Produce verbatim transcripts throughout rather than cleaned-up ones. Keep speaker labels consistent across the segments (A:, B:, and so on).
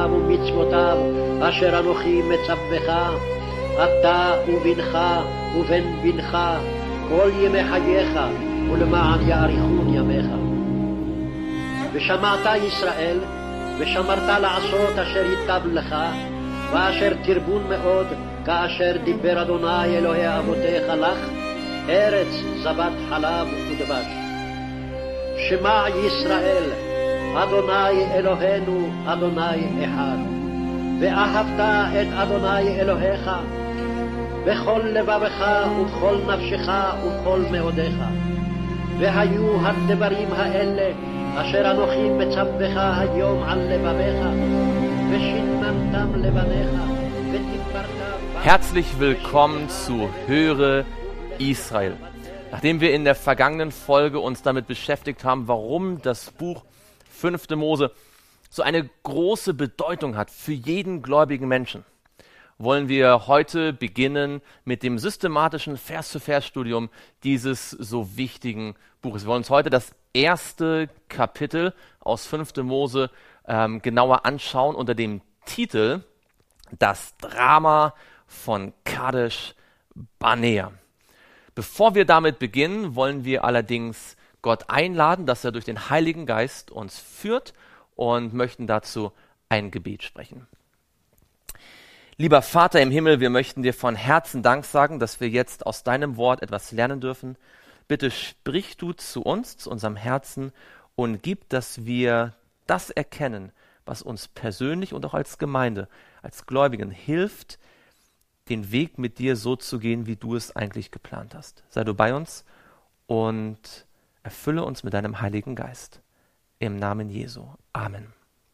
A: תורותיו ומצוותיו אשר אנוכי מצווך, אתה ובנך ובן בנך כל ימי חייך ולמען יאריכון ימיך. ושמעת ישראל ושמרת לעשות אשר ייטב לך ואשר תרבון מאוד, כאשר דיבר אדוני אלוהי אבותיך לך, ארץ זבת חלב ודבש. שמע ישראל, אדוני אלוהינו אדוני אחד, ואהבת את אדוני אלוהיך בכל לבבך ובכל נפשך ובכל מאודיך. והיו הדברים האלה אשר אנוכי מצווך היום על לבביך, ושננתם לבניך ותפארת.
B: Herzlich willkommen zu Höre Israel. Nachdem wir in der vergangenen Folge uns damit beschäftigt haben, warum das Buch fünfte Mose so eine große Bedeutung hat für jeden gläubigen Menschen, wollen wir heute beginnen mit dem systematischen Vers-zu-Vers-Studium dieses so wichtigen Buches. Wir wollen uns heute das erste Kapitel aus fünfte Mose ähm, genauer anschauen unter dem Titel Das Drama von Kadesh Barnea. Bevor wir damit beginnen, wollen wir allerdings Gott einladen, dass er durch den Heiligen Geist uns führt, und möchten dazu ein Gebet sprechen. Lieber Vater im Himmel, wir möchten dir von Herzen Dank sagen, dass wir jetzt aus deinem Wort etwas lernen dürfen. Bitte sprich du zu uns, zu unserem Herzen, und gib, dass wir das erkennen, was uns persönlich und auch als Gemeinde, als Gläubigen hilft, den Weg mit dir so zu gehen, wie du es eigentlich geplant hast. Sei du bei uns und erfülle uns mit deinem Heiligen Geist. Im Namen Jesu. Amen.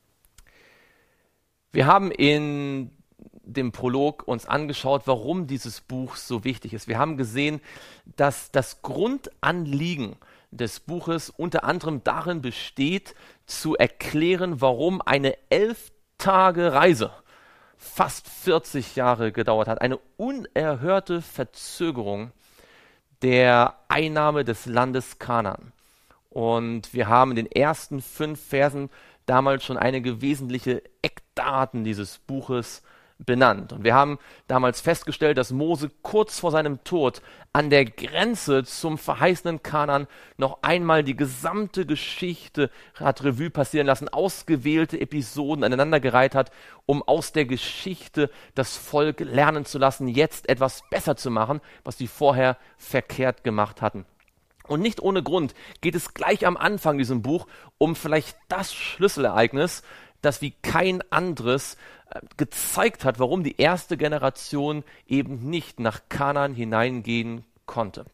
B: Wir haben in dem Prolog uns angeschaut, warum dieses Buch so wichtig ist. Wir haben gesehen, dass das Grundanliegen des Buches unter anderem darin besteht, zu erklären, warum eine elf Tage Reise fast vierzig Jahre gedauert hat. Eine unerhörte Verzögerung der Einnahme des Landes Kanaan. Und wir haben in den ersten fünf Versen damals schon einige wesentliche Eckdaten dieses Buches benannt. Und wir haben damals festgestellt, dass Mose kurz vor seinem Tod an der Grenze zum verheißenen Kanaan noch einmal die gesamte Geschichte hat Revue passieren lassen, ausgewählte Episoden aneinandergereiht hat, um aus der Geschichte das Volk lernen zu lassen, jetzt etwas besser zu machen, was sie vorher verkehrt gemacht hatten. Und nicht ohne Grund geht es gleich am Anfang diesem Buch um vielleicht das Schlüsselereignis, das wie kein anderes äh, gezeigt hat, warum die erste Generation eben nicht nach Kanaan hineingehen konnte.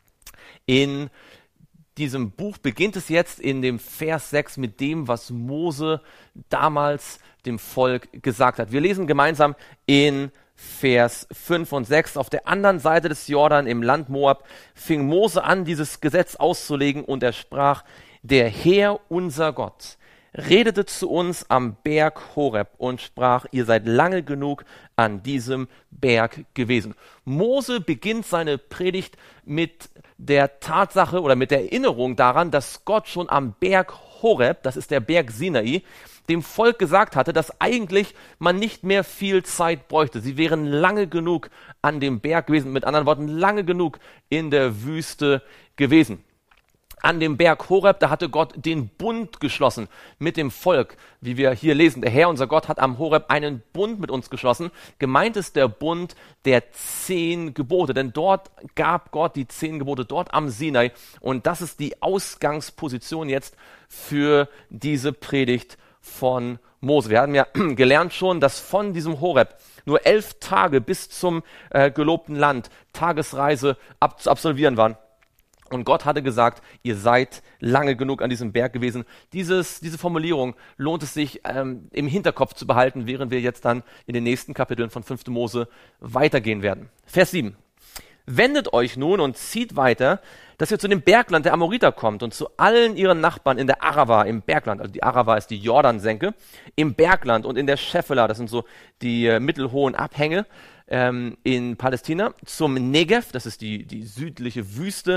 B: In diesem Buch beginnt es jetzt in dem Vers sechs mit dem, was Mose damals dem Volk gesagt hat. Wir lesen gemeinsam in Vers fünf und sechs. Auf der anderen Seite des Jordan im Land Moab fing Mose an, dieses Gesetz auszulegen, und er sprach: Der Herr, unser Gott, redete zu uns am Berg Horeb und sprach: Ihr seid lange genug an diesem Berg gewesen. Mose beginnt seine Predigt mit der Tatsache oder mit der Erinnerung daran, dass Gott schon am Berg Horeb, das ist der Berg Sinai, dem Volk gesagt hatte, dass eigentlich man nicht mehr viel Zeit bräuchte. Sie wären lange genug an dem Berg gewesen, mit anderen Worten lange genug in der Wüste gewesen. An dem Berg Horeb, da hatte Gott den Bund geschlossen mit dem Volk, wie wir hier lesen. Der Herr, unser Gott, hat am Horeb einen Bund mit uns geschlossen. Gemeint ist der Bund der zehn Gebote, denn dort gab Gott die zehn Gebote, dort am Sinai. Und das ist die Ausgangsposition jetzt für diese Predigt von Mose. Wir haben ja gelernt schon, dass von diesem Horeb nur elf Tage bis zum äh, gelobten Land Tagesreise ab, zu absolvieren waren. Und Gott hatte gesagt, ihr seid lange genug an diesem Berg gewesen. Dieses, diese Formulierung lohnt es sich ähm, im Hinterkopf zu behalten, während wir jetzt dann in den nächsten Kapiteln von fünfte Mose weitergehen werden. Vers sieben. Wendet euch nun und zieht weiter, dass ihr zu dem Bergland der Amoriter kommt und zu allen ihren Nachbarn in der Arava, im Bergland, also die Arava ist die Jordansenke, im Bergland und in der Schefela, das sind so die äh, mittelhohen Abhänge ähm, in Palästina, zum Negev, das ist die, die südliche Wüste,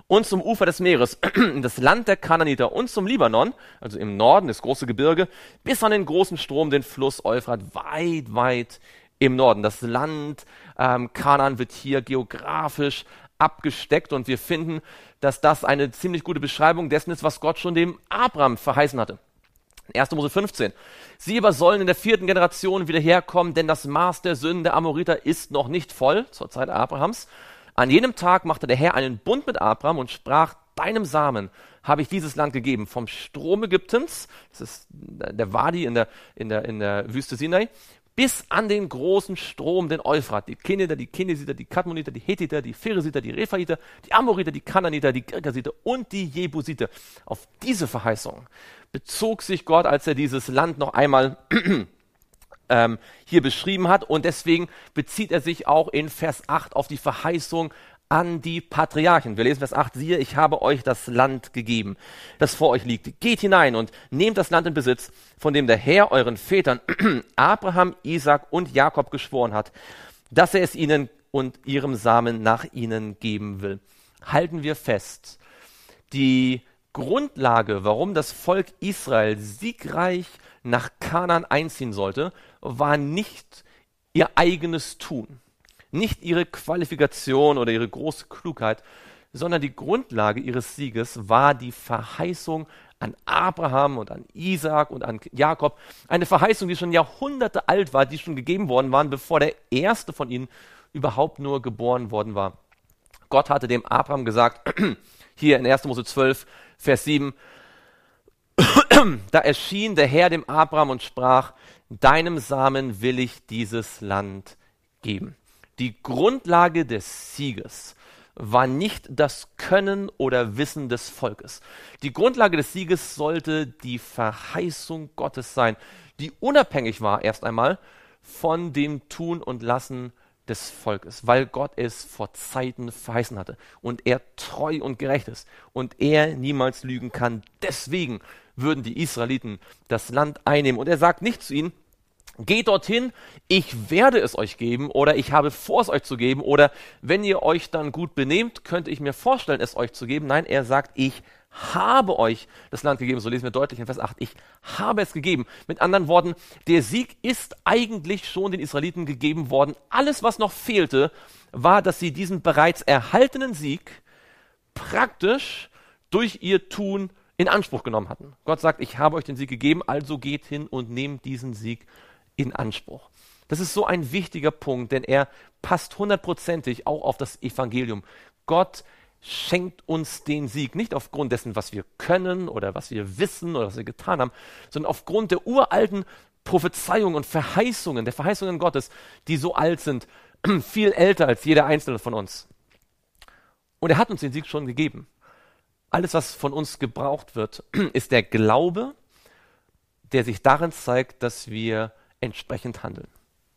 B: und zum Ufer des Meeres, in das Land der Kanaaniter und zum Libanon, also im Norden, das große Gebirge, bis an den großen Strom, den Fluss Euphrat, weit, weit im Norden. Das Land ähm, Kanaan wird hier geografisch abgesteckt und wir finden, dass das eine ziemlich gute Beschreibung dessen ist, was Gott schon dem Abraham verheißen hatte. erster Mose fünfzehn. Sie aber sollen in der vierten Generation wieder herkommen, denn das Maß der Sünden der Amoriter ist noch nicht voll, zur Zeit Abrahams. An jenem Tag machte der Herr einen Bund mit Abraham und sprach, deinem Samen habe ich dieses Land gegeben, vom Strom Ägyptens, das ist der Wadi in der, in der, in der Wüste Sinai, bis an den großen Strom, den Euphrat, die Keneder, die Kenesiter, die Kadmoniter, die Hethiter, die Pheresiter, die Rephaiter, die Amoriter, die Kanaaniter, die Girgasiter und die Jebusiter. Auf diese Verheißung bezog sich Gott, als er dieses Land noch einmal ähm, hier beschrieben hat, und deswegen bezieht er sich auch in Vers acht auf die Verheißung an die Patriarchen. Wir lesen Vers acht, siehe, ich habe euch das Land gegeben, das vor euch liegt. Geht hinein und nehmt das Land in Besitz, von dem der Herr euren Vätern Abraham, Isaak und Jakob geschworen hat, dass er es ihnen und ihrem Samen nach ihnen geben will. Halten wir fest, die Grundlage, warum das Volk Israel siegreich nach Kanaan einziehen sollte, war nicht ihr eigenes Tun, nicht ihre Qualifikation oder ihre große Klugheit, sondern die Grundlage ihres Sieges war die Verheißung an Abraham und an Isaak und an Jakob. Eine Verheißung, die schon Jahrhunderte alt war, die schon gegeben worden waren, bevor der erste von ihnen überhaupt nur geboren worden war. Gott hatte dem Abraham gesagt, hier in erster Mose zwölf, Vers sieben, da erschien der Herr dem Abraham und sprach, deinem Samen will ich dieses Land geben. Die Grundlage des Sieges war nicht das Können oder Wissen des Volkes. Die Grundlage des Sieges sollte die Verheißung Gottes sein, die unabhängig war erst einmal von dem Tun und Lassen des Volkes, weil Gott es vor Zeiten verheißen hatte und er treu und gerecht ist und er niemals lügen kann. Deswegen würden die Israeliten das Land einnehmen. Und er sagt nicht zu ihnen, geht dorthin, ich werde es euch geben oder ich habe vor, es euch zu geben oder wenn ihr euch dann gut benehmt, könnte ich mir vorstellen, es euch zu geben. Nein, er sagt, ich habe euch das Land gegeben. So lesen wir deutlich in Vers acht. Ich habe es gegeben. Mit anderen Worten, der Sieg ist eigentlich schon den Israeliten gegeben worden. Alles, was noch fehlte, war, dass sie diesen bereits erhaltenen Sieg praktisch durch ihr Tun in Anspruch genommen hatten. Gott sagt, ich habe euch den Sieg gegeben, also geht hin und nehmt diesen Sieg in Anspruch. Das ist so ein wichtiger Punkt, denn er passt hundertprozentig auch auf das Evangelium. Gott schenkt uns den Sieg, nicht aufgrund dessen, was wir können oder was wir wissen oder was wir getan haben, sondern aufgrund der uralten Prophezeiungen und Verheißungen, der Verheißungen Gottes, die so alt sind, viel älter als jeder einzelne von uns. Und er hat uns den Sieg schon gegeben. Alles, was von uns gebraucht wird, ist der Glaube, der sich darin zeigt, dass wir entsprechend handeln.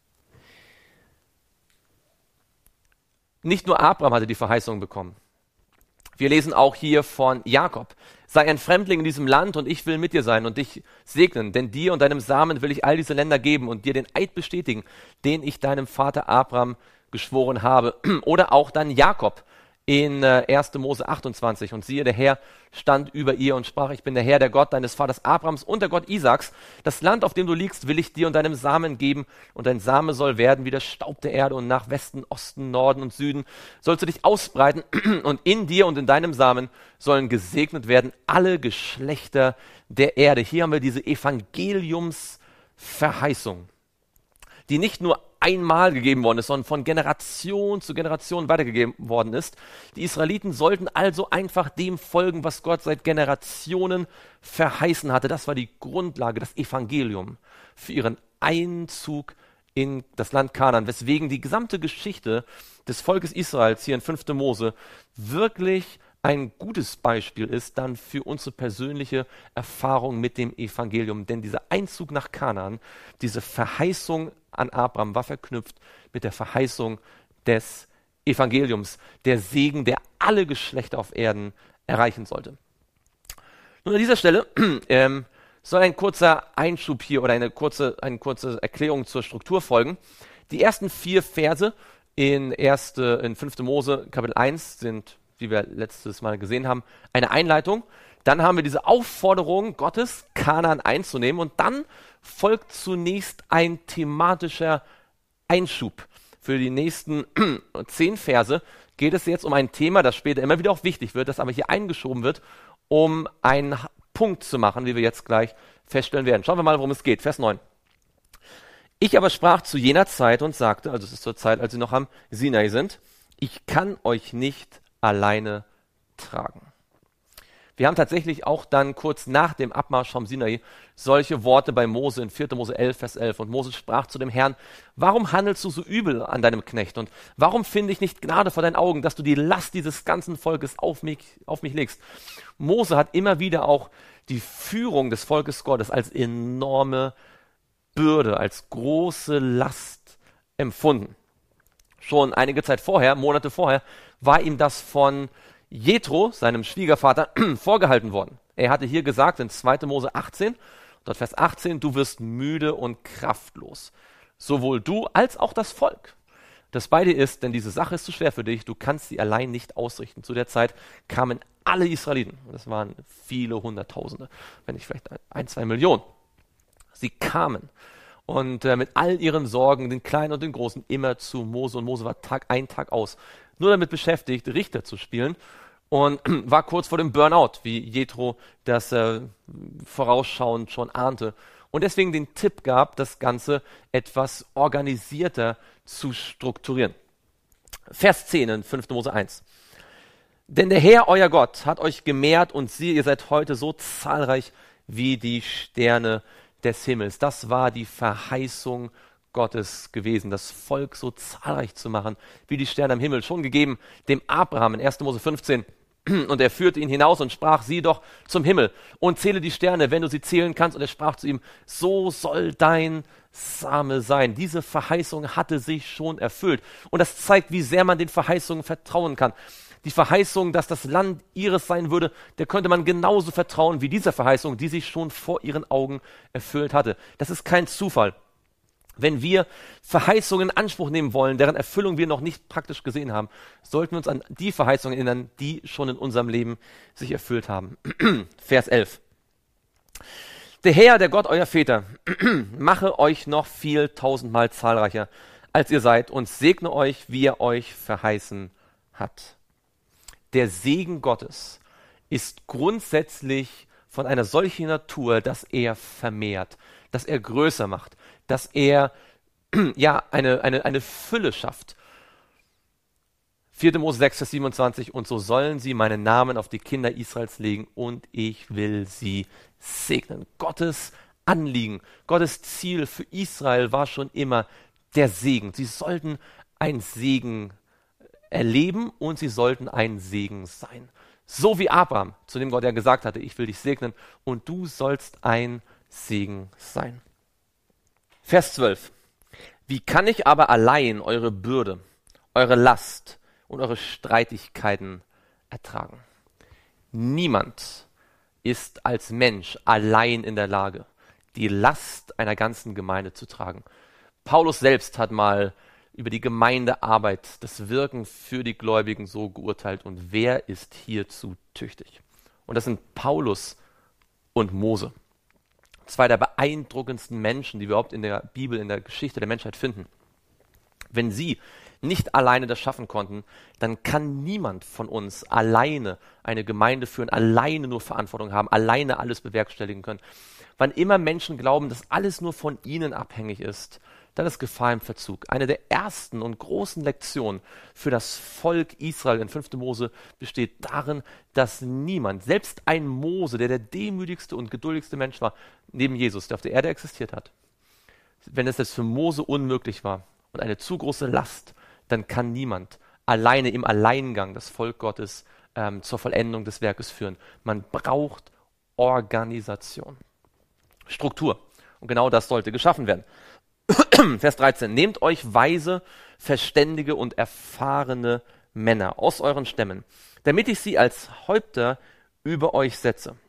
B: Nicht nur Abraham hatte die Verheißung bekommen. Wir lesen auch hier von Jakob. Sei ein Fremdling in diesem Land und ich will mit dir sein und dich segnen, denn dir und deinem Samen will ich all diese Länder geben und dir den Eid bestätigen, den ich deinem Vater Abraham geschworen habe. Oder auch dann Jakob in äh, erster Mose achtundzwanzig. Und siehe, der Herr stand über ihr und sprach, ich bin der Herr, der Gott deines Vaters Abrahams und der Gott Isaaks. Das Land, auf dem du liegst, will ich dir und deinem Samen geben und dein Same soll werden wie der Staub der Erde und nach Westen, Osten, Norden und Süden sollst du dich ausbreiten und in dir und in deinem Samen sollen gesegnet werden alle Geschlechter der Erde. Hier haben wir diese Evangeliumsverheißung, die nicht nur einmal gegeben worden ist, sondern von Generation zu Generation weitergegeben worden ist. Die Israeliten sollten also einfach dem folgen, was Gott seit Generationen verheißen hatte. Das war die Grundlage, das Evangelium für ihren Einzug in das Land Kanaan, weswegen die gesamte Geschichte des Volkes Israels hier in fünfter Mose wirklich ein gutes Beispiel ist dann für unsere persönliche Erfahrung mit dem Evangelium. Denn dieser Einzug nach Kanaan, diese Verheißung an Abraham war verknüpft mit der Verheißung des Evangeliums, der Segen, der alle Geschlechter auf Erden erreichen sollte. Nun an dieser Stelle ähm, soll ein kurzer Einschub hier oder eine kurze, eine kurze Erklärung zur Struktur folgen. Die ersten vier Verse in, erste, in fünfter Mose Kapitel eins sind wie wir letztes Mal gesehen haben, eine Einleitung. Dann haben wir diese Aufforderung Gottes, Kanaan einzunehmen. Und dann folgt zunächst ein thematischer Einschub. Für die nächsten zehn Verse geht es jetzt um ein Thema, das später immer wieder auch wichtig wird, das aber hier eingeschoben wird, um einen Punkt zu machen, wie wir jetzt gleich feststellen werden. Schauen wir mal, worum es geht. Vers neun. Ich aber sprach zu jener Zeit und sagte, also es ist zur Zeit, als sie noch am Sinai sind, ich kann euch nicht alleine tragen. Wir haben tatsächlich auch dann kurz nach dem Abmarsch vom Sinai solche Worte bei Mose in vierter Mose elf, Vers elf. Und Mose sprach zu dem Herrn, warum handelst du so übel an deinem Knecht? Und warum finde ich nicht Gnade vor deinen Augen, dass du die Last dieses ganzen Volkes auf mich, auf mich legst? Mose hat immer wieder auch die Führung des Volkes Gottes als enorme Bürde, als große Last empfunden. Schon einige Zeit vorher, Monate vorher, war ihm das von Jethro, seinem Schwiegervater, vorgehalten worden. Er hatte hier gesagt in zweiter Mose achtzehn, dort Vers achtzehn, du wirst müde und kraftlos. Sowohl du als auch das Volk. Das bei dir ist, denn diese Sache ist zu schwer für dich, du kannst sie allein nicht ausrichten. Zu der Zeit kamen alle Israeliten, das waren viele Hunderttausende, wenn nicht vielleicht ein, zwei Millionen. Sie kamen und äh, mit all ihren Sorgen, den Kleinen und den Großen, immer zu Mose. Und Mose war Tag ein, Tag aus nur damit beschäftigt, Richter zu spielen und war kurz vor dem Burnout, wie Jethro das äh, vorausschauend schon ahnte. Und deswegen den Tipp gab, das Ganze etwas organisierter zu strukturieren. Vers zehn in fünfter Mose eins. Denn der Herr, euer Gott, hat euch gemehrt und siehe, ihr seid heute so zahlreich wie die Sterne des Himmels. Das war die Verheißung Gottes gewesen, das Volk so zahlreich zu machen, wie die Sterne am Himmel, schon gegeben dem Abraham in erster Mose fünfzehn. Und er führte ihn hinaus und sprach, sieh doch zum Himmel und zähle die Sterne, wenn du sie zählen kannst. Und er sprach zu ihm, so soll dein Same sein. Diese Verheißung hatte sich schon erfüllt. Und das zeigt, wie sehr man den Verheißungen vertrauen kann. Die Verheißung, dass das Land ihres sein würde, der könnte man genauso vertrauen wie dieser Verheißung, die sich schon vor ihren Augen erfüllt hatte. Das ist kein Zufall. Wenn wir Verheißungen in Anspruch nehmen wollen, deren Erfüllung wir noch nicht praktisch gesehen haben, sollten wir uns an die Verheißungen erinnern, die schon in unserem Leben sich erfüllt haben. Vers elf. Der Herr, der Gott euer Väter, mache euch noch viel tausendmal zahlreicher, als ihr seid, und segne euch, wie er euch verheißen hat. Der Segen Gottes ist grundsätzlich von einer solchen Natur, dass er vermehrt, dass er größer macht, dass er ja eine, eine, eine Fülle schafft. vierter Mose sechs, Vers siebenundzwanzig, und so sollen sie meinen Namen auf die Kinder Israels legen und ich will sie segnen. Gottes Anliegen, Gottes Ziel für Israel war schon immer der Segen. Sie sollten ein Segen erleben und sie sollten ein Segen sein. So wie Abraham, zu dem Gott ja gesagt hatte, ich will dich segnen und du sollst ein Segen sein. Vers zwölf. Wie kann ich aber allein eure Bürde, eure Last und eure Streitigkeiten ertragen? Niemand ist als Mensch allein in der Lage, die Last einer ganzen Gemeinde zu tragen. Paulus selbst hat mal über die Gemeindearbeit, das Wirken für die Gläubigen so geurteilt. Und wer ist hierzu tüchtig? Und das sind Paulus und Mose. Zwei der beeindruckendsten Menschen, die wir überhaupt in der Bibel, in der Geschichte der Menschheit finden. Wenn sie nicht alleine das schaffen konnten, dann kann niemand von uns alleine eine Gemeinde führen, alleine nur Verantwortung haben, alleine alles bewerkstelligen können. Wann immer Menschen glauben, dass alles nur von ihnen abhängig ist, dann ist Gefahr im Verzug. Eine der ersten und großen Lektionen für das Volk Israel in fünfter Mose besteht darin, dass niemand, selbst ein Mose, der der demütigste und geduldigste Mensch war, neben Jesus, der auf der Erde existiert hat, wenn es jetzt für Mose unmöglich war und eine zu große Last, dann kann niemand alleine im Alleingang das Volk Gottes ähm, zur Vollendung des Werkes führen. Man braucht Organisation, Struktur. Und genau das sollte geschaffen werden. Vers dreizehn. Nehmt euch weise, verständige und erfahrene Männer aus euren Stämmen, damit ich sie als Häupter über euch setze.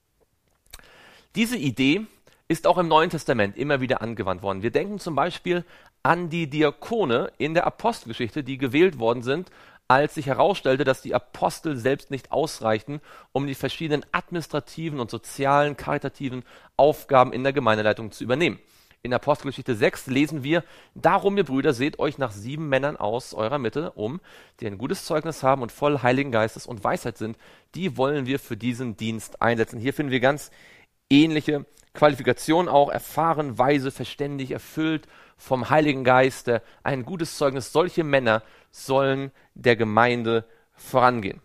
B: Diese Idee ist auch im Neuen Testament immer wieder angewandt worden. Wir denken zum Beispiel an die Diakone in der Apostelgeschichte, die gewählt worden sind als sich herausstellte, dass die Apostel selbst nicht ausreichten, um die verschiedenen administrativen und sozialen, karitativen Aufgaben in der Gemeindeleitung zu übernehmen. In Apostelgeschichte sechs lesen wir: Darum, ihr Brüder, seht euch nach sieben Männern aus eurer Mitte um, die ein gutes Zeugnis haben und voll Heiligen Geistes und Weisheit sind. Die wollen wir für diesen Dienst einsetzen. Hier finden wir ganz ähnliche Qualifikationen auch: erfahren, weise, verständig, erfüllt vom Heiligen Geist, ein gutes Zeugnis. Solche Männer sollen der Gemeinde vorangehen.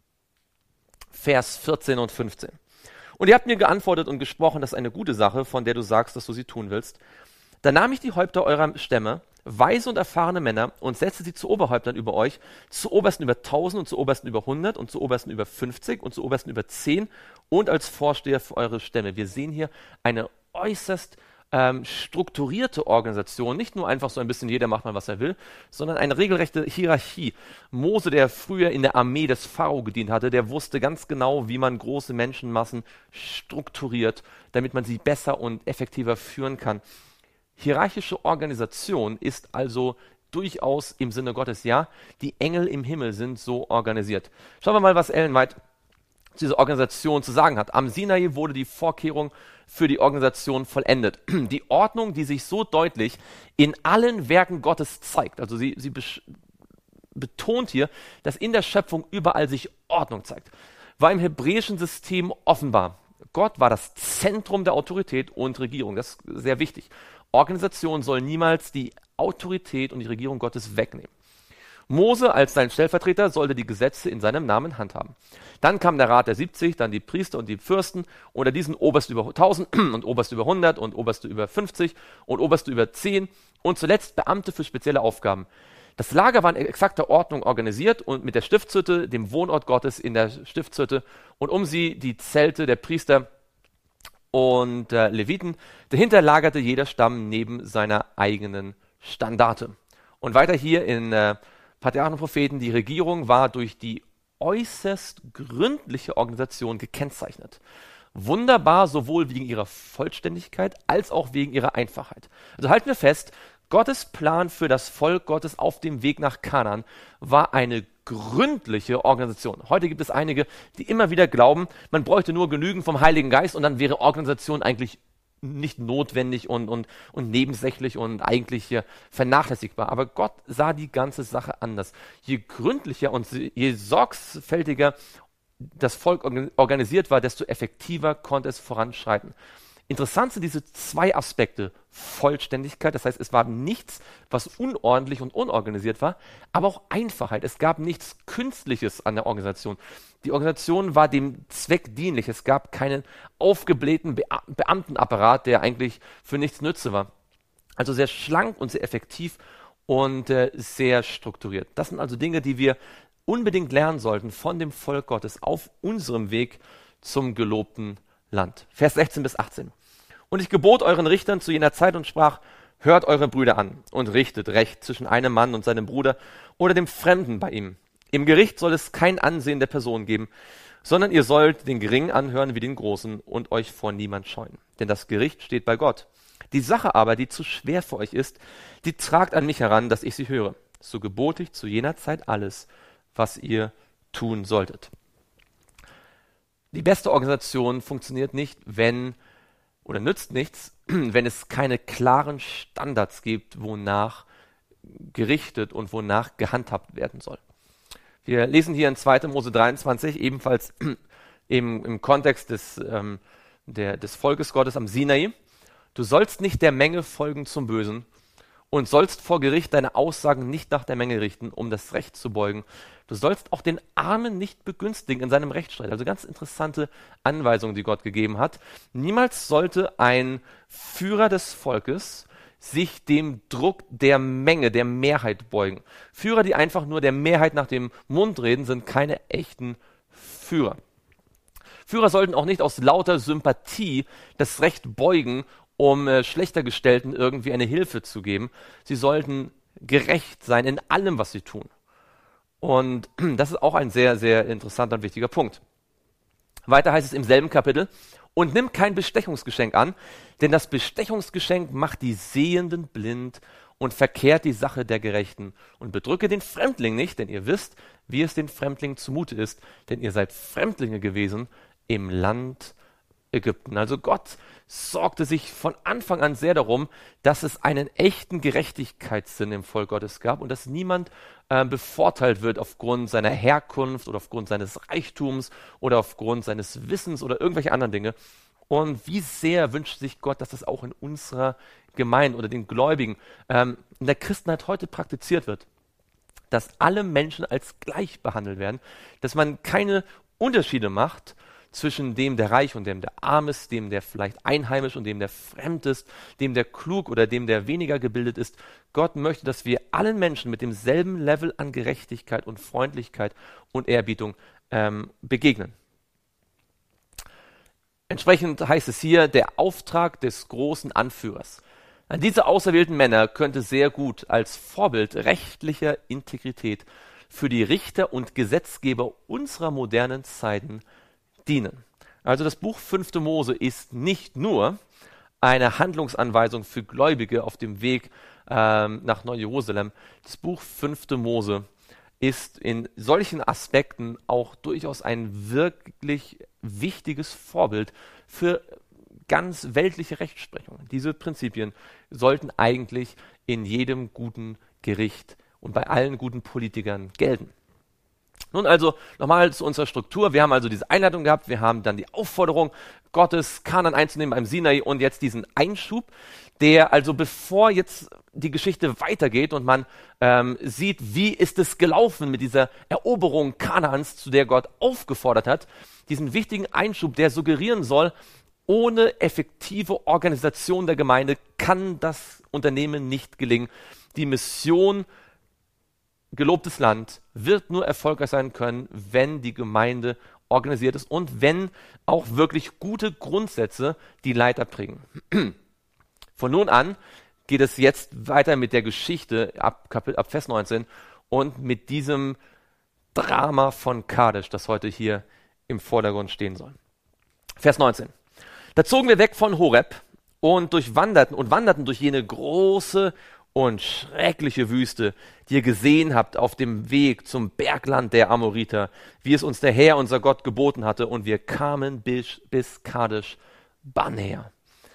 B: Vers vierzehn und fünfzehn. Und ihr habt mir geantwortet und gesprochen, das ist eine gute Sache, von der du sagst, dass du sie tun willst. Da nahm ich die Häupter eurer Stämme, weise und erfahrene Männer, und setzte sie zu Oberhäuptern über euch, zu Obersten über tausend und zu Obersten über hundert und zu Obersten über fünfzig und zu Obersten über zehn und als Vorsteher für eure Stämme. Wir sehen hier eine äußerst ähm, strukturierte Organisation, nicht nur einfach so ein bisschen jeder macht mal, was er will, sondern eine regelrechte Hierarchie. Mose, der früher in der Armee des Pharao gedient hatte, der wusste ganz genau, wie man große Menschenmassen strukturiert, damit man sie besser und effektiver führen kann. Hierarchische Organisation ist also durchaus im Sinne Gottes. Ja, die Engel im Himmel sind so organisiert. Schauen wir mal, was Ellen White zu dieser Organisation zu sagen hat. Am Sinai wurde die Vorkehrung für die Organisation vollendet. Die Ordnung, die sich so deutlich in allen Werken Gottes zeigt. Also sie, sie betont hier, dass in der Schöpfung überall sich Ordnung zeigt. War im hebräischen System offenbar. Gott war das Zentrum der Autorität und Regierung. Das ist sehr wichtig. Organisation soll niemals die Autorität und die Regierung Gottes wegnehmen. Mose als sein Stellvertreter sollte die Gesetze in seinem Namen handhaben. Dann kam der Rat der siebzig, dann die Priester und die Fürsten, unter diesen Oberste über tausend und Oberste über hundert und Oberste über fünfzig und Oberste über zehn und zuletzt Beamte für spezielle Aufgaben. Das Lager war in exakter Ordnung organisiert und mit der Stiftshütte, dem Wohnort Gottes in der Stiftshütte, und um sie die Zelte der Priester und äh, Leviten. Dahinter lagerte jeder Stamm neben seiner eigenen Standarte. Und weiter hier in äh, Patriarchen und Propheten: Die Regierung war durch die äußerst gründliche Organisation gekennzeichnet. Wunderbar, sowohl wegen ihrer Vollständigkeit als auch wegen ihrer Einfachheit. Also halten wir fest, Gottes Plan für das Volk Gottes auf dem Weg nach Kanaan war eine gründliche Organisation. Heute gibt es einige, die immer wieder glauben, man bräuchte nur genügend vom Heiligen Geist und dann wäre Organisation eigentlich nicht notwendig und, und, und nebensächlich und eigentlich hier vernachlässigbar. Aber Gott sah die ganze Sache anders. Je gründlicher und je sorgfältiger das Volk organisiert war, desto effektiver konnte es voranschreiten. Interessant sind diese zwei Aspekte: Vollständigkeit, das heißt, es war nichts, was unordentlich und unorganisiert war, aber auch Einfachheit. Es gab nichts Künstliches an der Organisation. Die Organisation war dem Zweck dienlich. Es gab keinen aufgeblähten Be- Beamtenapparat, der eigentlich für nichts nütze war. Also sehr schlank und sehr effektiv und äh, sehr strukturiert. Das sind also Dinge, die wir unbedingt lernen sollten von dem Volk Gottes auf unserem Weg zum gelobten Land. Vers sechzehn bis achtzehn. Und ich gebot euren Richtern zu jener Zeit und sprach: Hört eure Brüder an und richtet Recht zwischen einem Mann und seinem Bruder oder dem Fremden bei ihm. Im Gericht soll es kein Ansehen der Person geben, sondern ihr sollt den Geringen anhören wie den Großen und euch vor niemand scheuen. Denn das Gericht steht bei Gott. Die Sache aber, die zu schwer für euch ist, die tragt an mich heran, dass ich sie höre. So gebot ich zu jener Zeit alles, was ihr tun solltet. Die beste Organisation funktioniert nicht, wenn, oder nützt nichts, wenn es keine klaren Standards gibt, wonach gerichtet und wonach gehandhabt werden soll. Wir lesen hier in zweiter Mose dreiundzwanzig, ebenfalls im, im Kontext des, ähm, der, des Volkes Gottes am Sinai: Du sollst nicht der Menge folgen zum Bösen und sollst vor Gericht deine Aussagen nicht nach der Menge richten, um das Recht zu beugen. Du sollst auch den Armen nicht begünstigen in seinem Rechtsstreit. Also ganz interessante Anweisungen, die Gott gegeben hat. Niemals sollte ein Führer des Volkes sich dem Druck der Menge, der Mehrheit beugen. Führer, die einfach nur der Mehrheit nach dem Mund reden, sind keine echten Führer. Führer sollten auch nicht aus lauter Sympathie das Recht beugen, um äh, schlechter Gestellten irgendwie eine Hilfe zu geben. Sie sollten gerecht sein in allem, was sie tun. Und das ist auch ein sehr, sehr interessanter und wichtiger Punkt. Weiter heißt es im selben Kapitel: Und nimm kein Bestechungsgeschenk an, denn das Bestechungsgeschenk macht die Sehenden blind und verkehrt die Sache der Gerechten und bedrücke den Fremdling nicht, denn ihr wisst, wie es den Fremdlingen zumute ist, denn ihr seid Fremdlinge gewesen im Land Ägypten. Also Gott sorgte sich von Anfang an sehr darum, dass es einen echten Gerechtigkeitssinn im Volk Gottes gab und dass niemand äh, bevorteilt wird aufgrund seiner Herkunft oder aufgrund seines Reichtums oder aufgrund seines Wissens oder irgendwelche anderen Dinge. Und wie sehr wünscht sich Gott, dass das auch in unserer Gemeinde oder den Gläubigen ähm, in der Christenheit heute praktiziert wird, dass alle Menschen als gleich behandelt werden, dass man keine Unterschiede macht zwischen dem, der reich und dem, der arm ist, dem, der vielleicht einheimisch und dem, der fremd ist, dem, der klug oder dem, der weniger gebildet ist. Gott möchte, dass wir allen Menschen mit demselben Level an Gerechtigkeit und Freundlichkeit und Ehrerbietung ähm, begegnen. Entsprechend heißt es hier, der Auftrag des großen Anführers. An diese auserwählten Männer könnte sehr gut als Vorbild rechtlicher Integrität für die Richter und Gesetzgeber unserer modernen Zeiten dienen. Also das Buch fünfte Mose ist nicht nur eine Handlungsanweisung für Gläubige auf dem Weg ähm, nach Neu-Jerusalem. Das Buch fünfte Mose ist in solchen Aspekten auch durchaus ein wirklich wichtiges Vorbild für ganz weltliche Rechtsprechung. Diese Prinzipien sollten eigentlich in jedem guten Gericht und bei allen guten Politikern gelten. Nun also nochmal zu unserer Struktur. Wir haben also diese Einleitung gehabt, wir haben dann die Aufforderung, Gottes Kanan einzunehmen beim Sinai und jetzt diesen Einschub, der also bevor jetzt die Geschichte weitergeht und man ähm, sieht, wie ist es gelaufen mit dieser Eroberung Kanaans, zu der Gott aufgefordert hat, diesen wichtigen Einschub, der suggerieren soll, ohne effektive Organisation der Gemeinde kann das Unternehmen nicht gelingen. Die Mission gelobtes Land wird nur erfolgreich sein können, wenn die Gemeinde organisiert ist und wenn auch wirklich gute Grundsätze die Leiter prägen. Von nun an geht es jetzt weiter mit der Geschichte ab, Kapitel, ab Vers neunzehn und mit diesem Drama von Kadesh, das heute hier im Vordergrund stehen soll. Vers neunzehn. Da zogen wir weg von Horeb und durchwanderten und wanderten durch jene große und schreckliche Wüste, die ihr gesehen habt auf dem Weg zum Bergland der Amoriter, wie es uns der Herr, unser Gott, geboten hatte, und wir kamen bis, bis Kadesh Barnea.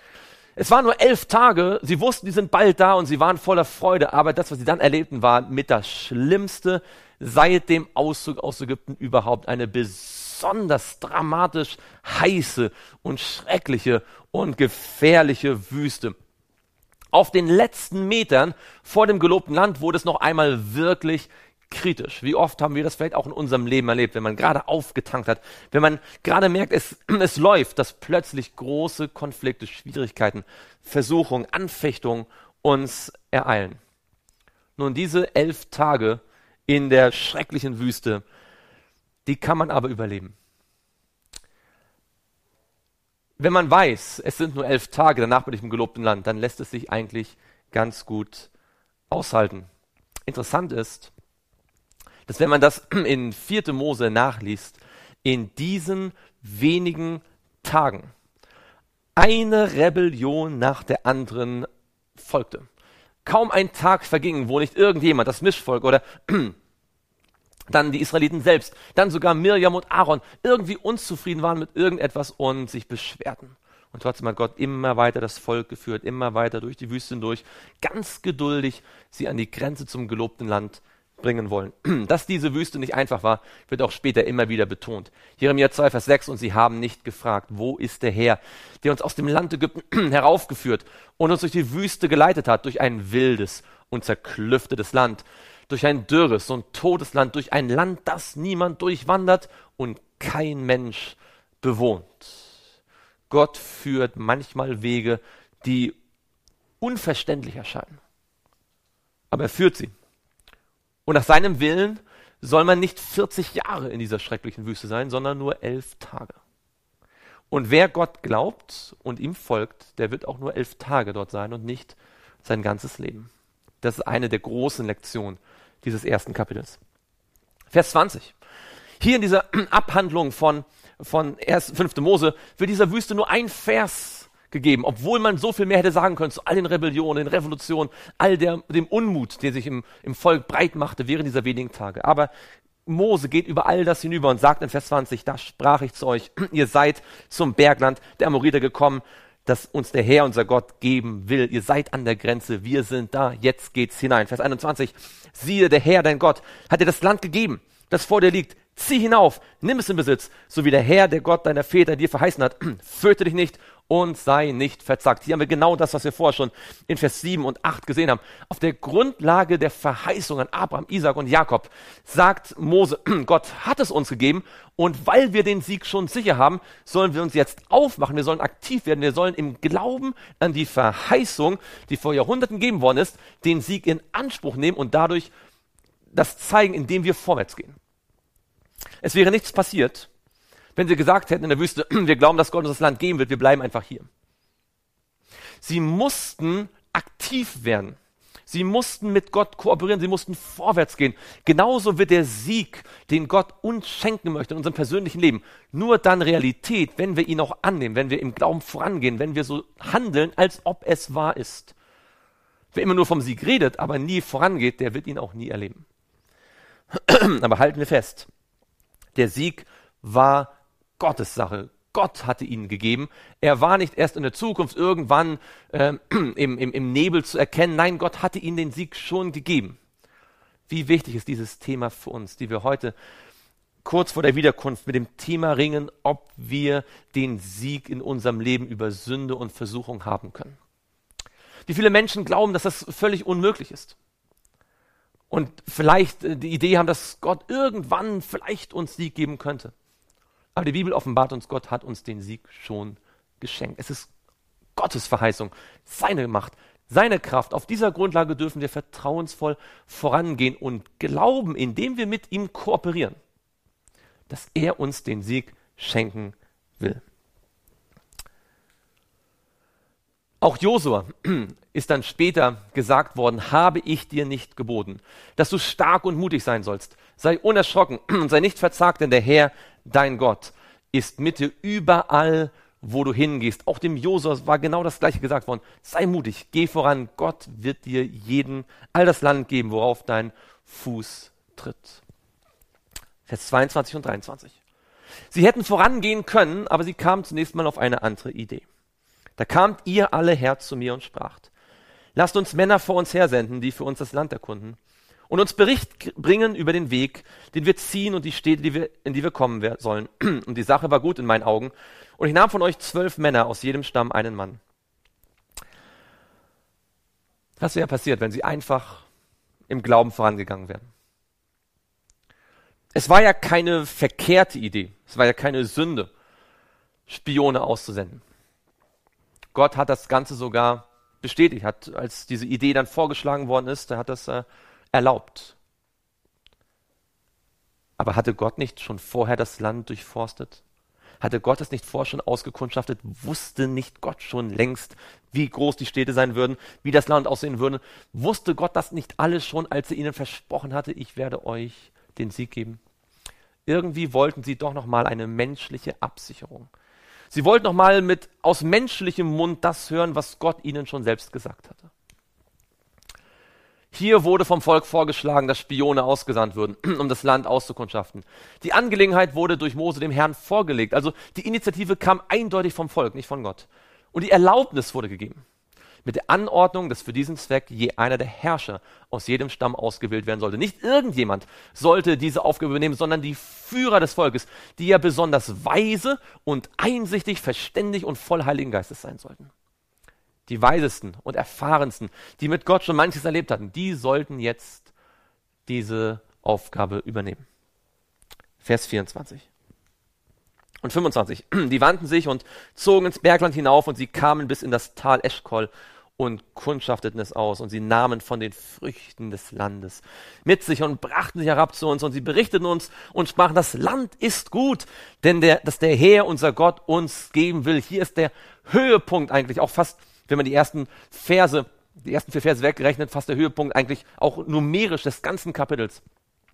B: Es waren nur elf Tage, sie wussten, die sind bald da und sie waren voller Freude, aber das, was sie dann erlebten, war mit das Schlimmste seit dem Auszug aus Ägypten überhaupt. Eine besonders dramatisch heiße und schreckliche und gefährliche Wüste. Auf den letzten Metern vor dem gelobten Land wurde es noch einmal wirklich kritisch. Wie oft haben wir das vielleicht auch in unserem Leben erlebt, wenn man gerade aufgetankt hat, wenn man gerade merkt, es, es läuft, dass plötzlich große Konflikte, Schwierigkeiten, Versuchungen, Anfechtungen uns ereilen. Nun, diese elf Tage in der schrecklichen Wüste, die kann man aber überleben. Wenn man weiß, es sind nur elf Tage, danach bin ich im gelobten Land, dann lässt es sich eigentlich ganz gut aushalten. Interessant ist, dass wenn man das in vierte Mose nachliest, in diesen wenigen Tagen eine Rebellion nach der anderen folgte. Kaum ein Tag verging, wo nicht irgendjemand, das Mischvolk oder dann die Israeliten selbst, dann sogar Mirjam und Aaron irgendwie unzufrieden waren mit irgendetwas und sich beschwerten. Und trotzdem hat Gott immer weiter das Volk geführt, immer weiter durch die Wüste hindurch, ganz geduldig sie an die Grenze zum gelobten Land bringen wollen. Dass diese Wüste nicht einfach war, wird auch später immer wieder betont. Jeremia zwei, Vers sechs, und sie haben nicht gefragt, wo ist der Herr, der uns aus dem Land Ägypten heraufgeführt und uns durch die Wüste geleitet hat, durch ein wildes und zerklüftetes Land, durch ein dürres und totes Land, durch ein Land, das niemand durchwandert und kein Mensch bewohnt. Gott führt manchmal Wege, die unverständlich erscheinen. Aber er führt sie. Und nach seinem Willen soll man nicht vierzig Jahre in dieser schrecklichen Wüste sein, sondern nur elf Tage. Und wer Gott glaubt und ihm folgt, der wird auch nur elf Tage dort sein und nicht sein ganzes Leben. Das ist eine der großen Lektionen dieses ersten Kapitels. Vers zwanzig. Hier in dieser Abhandlung von, von fünfte Mose wird dieser Wüste nur ein Vers gegeben, obwohl man so viel mehr hätte sagen können zu all den Rebellionen, den Revolutionen, all der, dem Unmut, der sich im, im Volk breit machte während dieser wenigen Tage. Aber Mose geht über all das hinüber und sagt in Vers zwanzig, da sprach ich zu euch, ihr seid zum Bergland der Amoriter gekommen, das uns der Herr, unser Gott, geben will. Ihr seid an der Grenze, wir sind da, jetzt geht's hinein. Vers einundzwanzig, siehe, der Herr, dein Gott, hat dir das Land gegeben, das vor dir liegt. Zieh hinauf, nimm es in Besitz, so wie der Herr, der Gott deiner Väter dir verheißen hat. Fürchte dich nicht und sei nicht verzagt. Hier haben wir genau das, was wir vorher schon in Vers sieben und acht gesehen haben. Auf der Grundlage der Verheißung an Abraham, Isaak und Jakob sagt Mose, Gott hat es uns gegeben und weil wir den Sieg schon sicher haben, sollen wir uns jetzt aufmachen, wir sollen aktiv werden, wir sollen im Glauben an die Verheißung, die vor Jahrhunderten gegeben worden ist, den Sieg in Anspruch nehmen und dadurch das zeigen, indem wir vorwärts gehen. Es wäre nichts passiert, wenn sie gesagt hätten in der Wüste, wir glauben, dass Gott uns das Land geben wird, wir bleiben einfach hier. Sie mussten aktiv werden. Sie mussten mit Gott kooperieren, sie mussten vorwärts gehen. Genauso wird der Sieg, den Gott uns schenken möchte in unserem persönlichen Leben, nur dann Realität, wenn wir ihn auch annehmen, wenn wir im Glauben vorangehen, wenn wir so handeln, als ob es wahr ist. Wer immer nur vom Sieg redet, aber nie vorangeht, der wird ihn auch nie erleben. Aber halten wir fest. Der Sieg war Gottes Sache. Gott hatte ihn gegeben. Er war nicht erst in der Zukunft irgendwann äh, im, im, im Nebel zu erkennen. Nein, Gott hatte ihnen den Sieg schon gegeben. Wie wichtig ist dieses Thema für uns, die wir heute kurz vor der Wiederkunft mit dem Thema ringen, ob wir den Sieg in unserem Leben über Sünde und Versuchung haben können. Wie viele Menschen glauben, dass das völlig unmöglich ist. Und vielleicht die Idee haben, dass Gott irgendwann vielleicht uns Sieg geben könnte. Aber die Bibel offenbart uns, Gott hat uns den Sieg schon geschenkt. Es ist Gottes Verheißung, seine Macht, seine Kraft. Auf dieser Grundlage dürfen wir vertrauensvoll vorangehen und glauben, indem wir mit ihm kooperieren, dass er uns den Sieg schenken will. Auch Josua ist dann später gesagt worden, habe ich dir nicht geboten, dass du stark und mutig sein sollst. Sei unerschrocken und sei nicht verzagt, denn der Herr, dein Gott, ist mit dir überall, wo du hingehst. Auch dem Josua war genau das Gleiche gesagt worden. Sei mutig, geh voran, Gott wird dir jeden, all das Land geben, worauf dein Fuß tritt. Vers zweiundzwanzig und dreiundzwanzig. Sie hätten vorangehen können, aber sie kamen zunächst mal auf eine andere Idee. Da kamt ihr alle her zu mir und spracht, lasst uns Männer vor uns hersenden, die für uns das Land erkunden und uns Bericht bringen über den Weg, den wir ziehen und die Städte, die wir, in die wir kommen sollen. Und die Sache war gut in meinen Augen. Und ich nahm von euch zwölf Männer, aus jedem Stamm einen Mann. Was wäre passiert, wenn sie einfach im Glauben vorangegangen wären? Es war ja keine verkehrte Idee, es war ja keine Sünde, Spione auszusenden. Gott hat das Ganze sogar bestätigt, hat, als diese Idee dann vorgeschlagen worden ist, er hat das äh, erlaubt. Aber hatte Gott nicht schon vorher das Land durchforstet? Hatte Gott es nicht vorher schon ausgekundschaftet? Wusste nicht Gott schon längst, wie groß die Städte sein würden, wie das Land aussehen würde? Wusste Gott das nicht alles schon, als er ihnen versprochen hatte, ich werde euch den Sieg geben? Irgendwie wollten sie doch noch mal eine menschliche Absicherung. Sie wollten noch mal mit aus menschlichem Mund das hören, was Gott ihnen schon selbst gesagt hatte. Hier wurde vom Volk vorgeschlagen, dass Spione ausgesandt würden, um das Land auszukundschaften. Die Angelegenheit wurde durch Mose dem Herrn vorgelegt. Also die Initiative kam eindeutig vom Volk, nicht von Gott. Und die Erlaubnis wurde gegeben. Mit der Anordnung, dass für diesen Zweck je einer der Herrscher aus jedem Stamm ausgewählt werden sollte. Nicht irgendjemand sollte diese Aufgabe übernehmen, sondern die Führer des Volkes, die ja besonders weise und einsichtig, verständig und voll Heiligen Geistes sein sollten. Die weisesten und erfahrensten, die mit Gott schon manches erlebt hatten, die sollten jetzt diese Aufgabe übernehmen. Vers vierundzwanzig. Und fünfundzwanzig. Die wandten sich und zogen ins Bergland hinauf und sie kamen bis in das Tal Eschkol und kundschafteten es aus. Und sie nahmen von den Früchten des Landes mit sich und brachten sie herab zu uns. Und sie berichteten uns und sprachen, das Land ist gut, denn der, dass der Herr, unser Gott, uns geben will. Hier ist der Höhepunkt eigentlich, auch fast, wenn man die ersten Verse, die ersten vier Verse wegrechnet, fast der Höhepunkt eigentlich auch numerisch des ganzen Kapitels.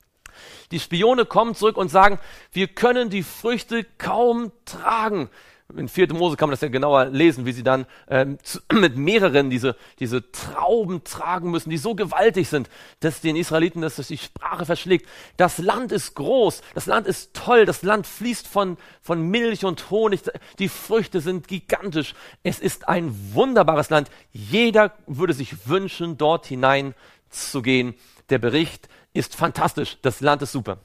B: Die Spione kommen zurück und sagen, wir können die Früchte kaum tragen. In vierten Mose kann man das ja genauer lesen, wie sie dann ähm, zu, mit mehreren diese, diese Trauben tragen müssen, die so gewaltig sind, dass den Israeliten das durch die Sprache verschlägt. Das Land ist groß, das Land ist toll, das Land fließt von, von Milch und Honig, die Früchte sind gigantisch. Es ist ein wunderbares Land. Jeder würde sich wünschen, dort hineinzugehen. Der Bericht ist fantastisch, das Land ist super.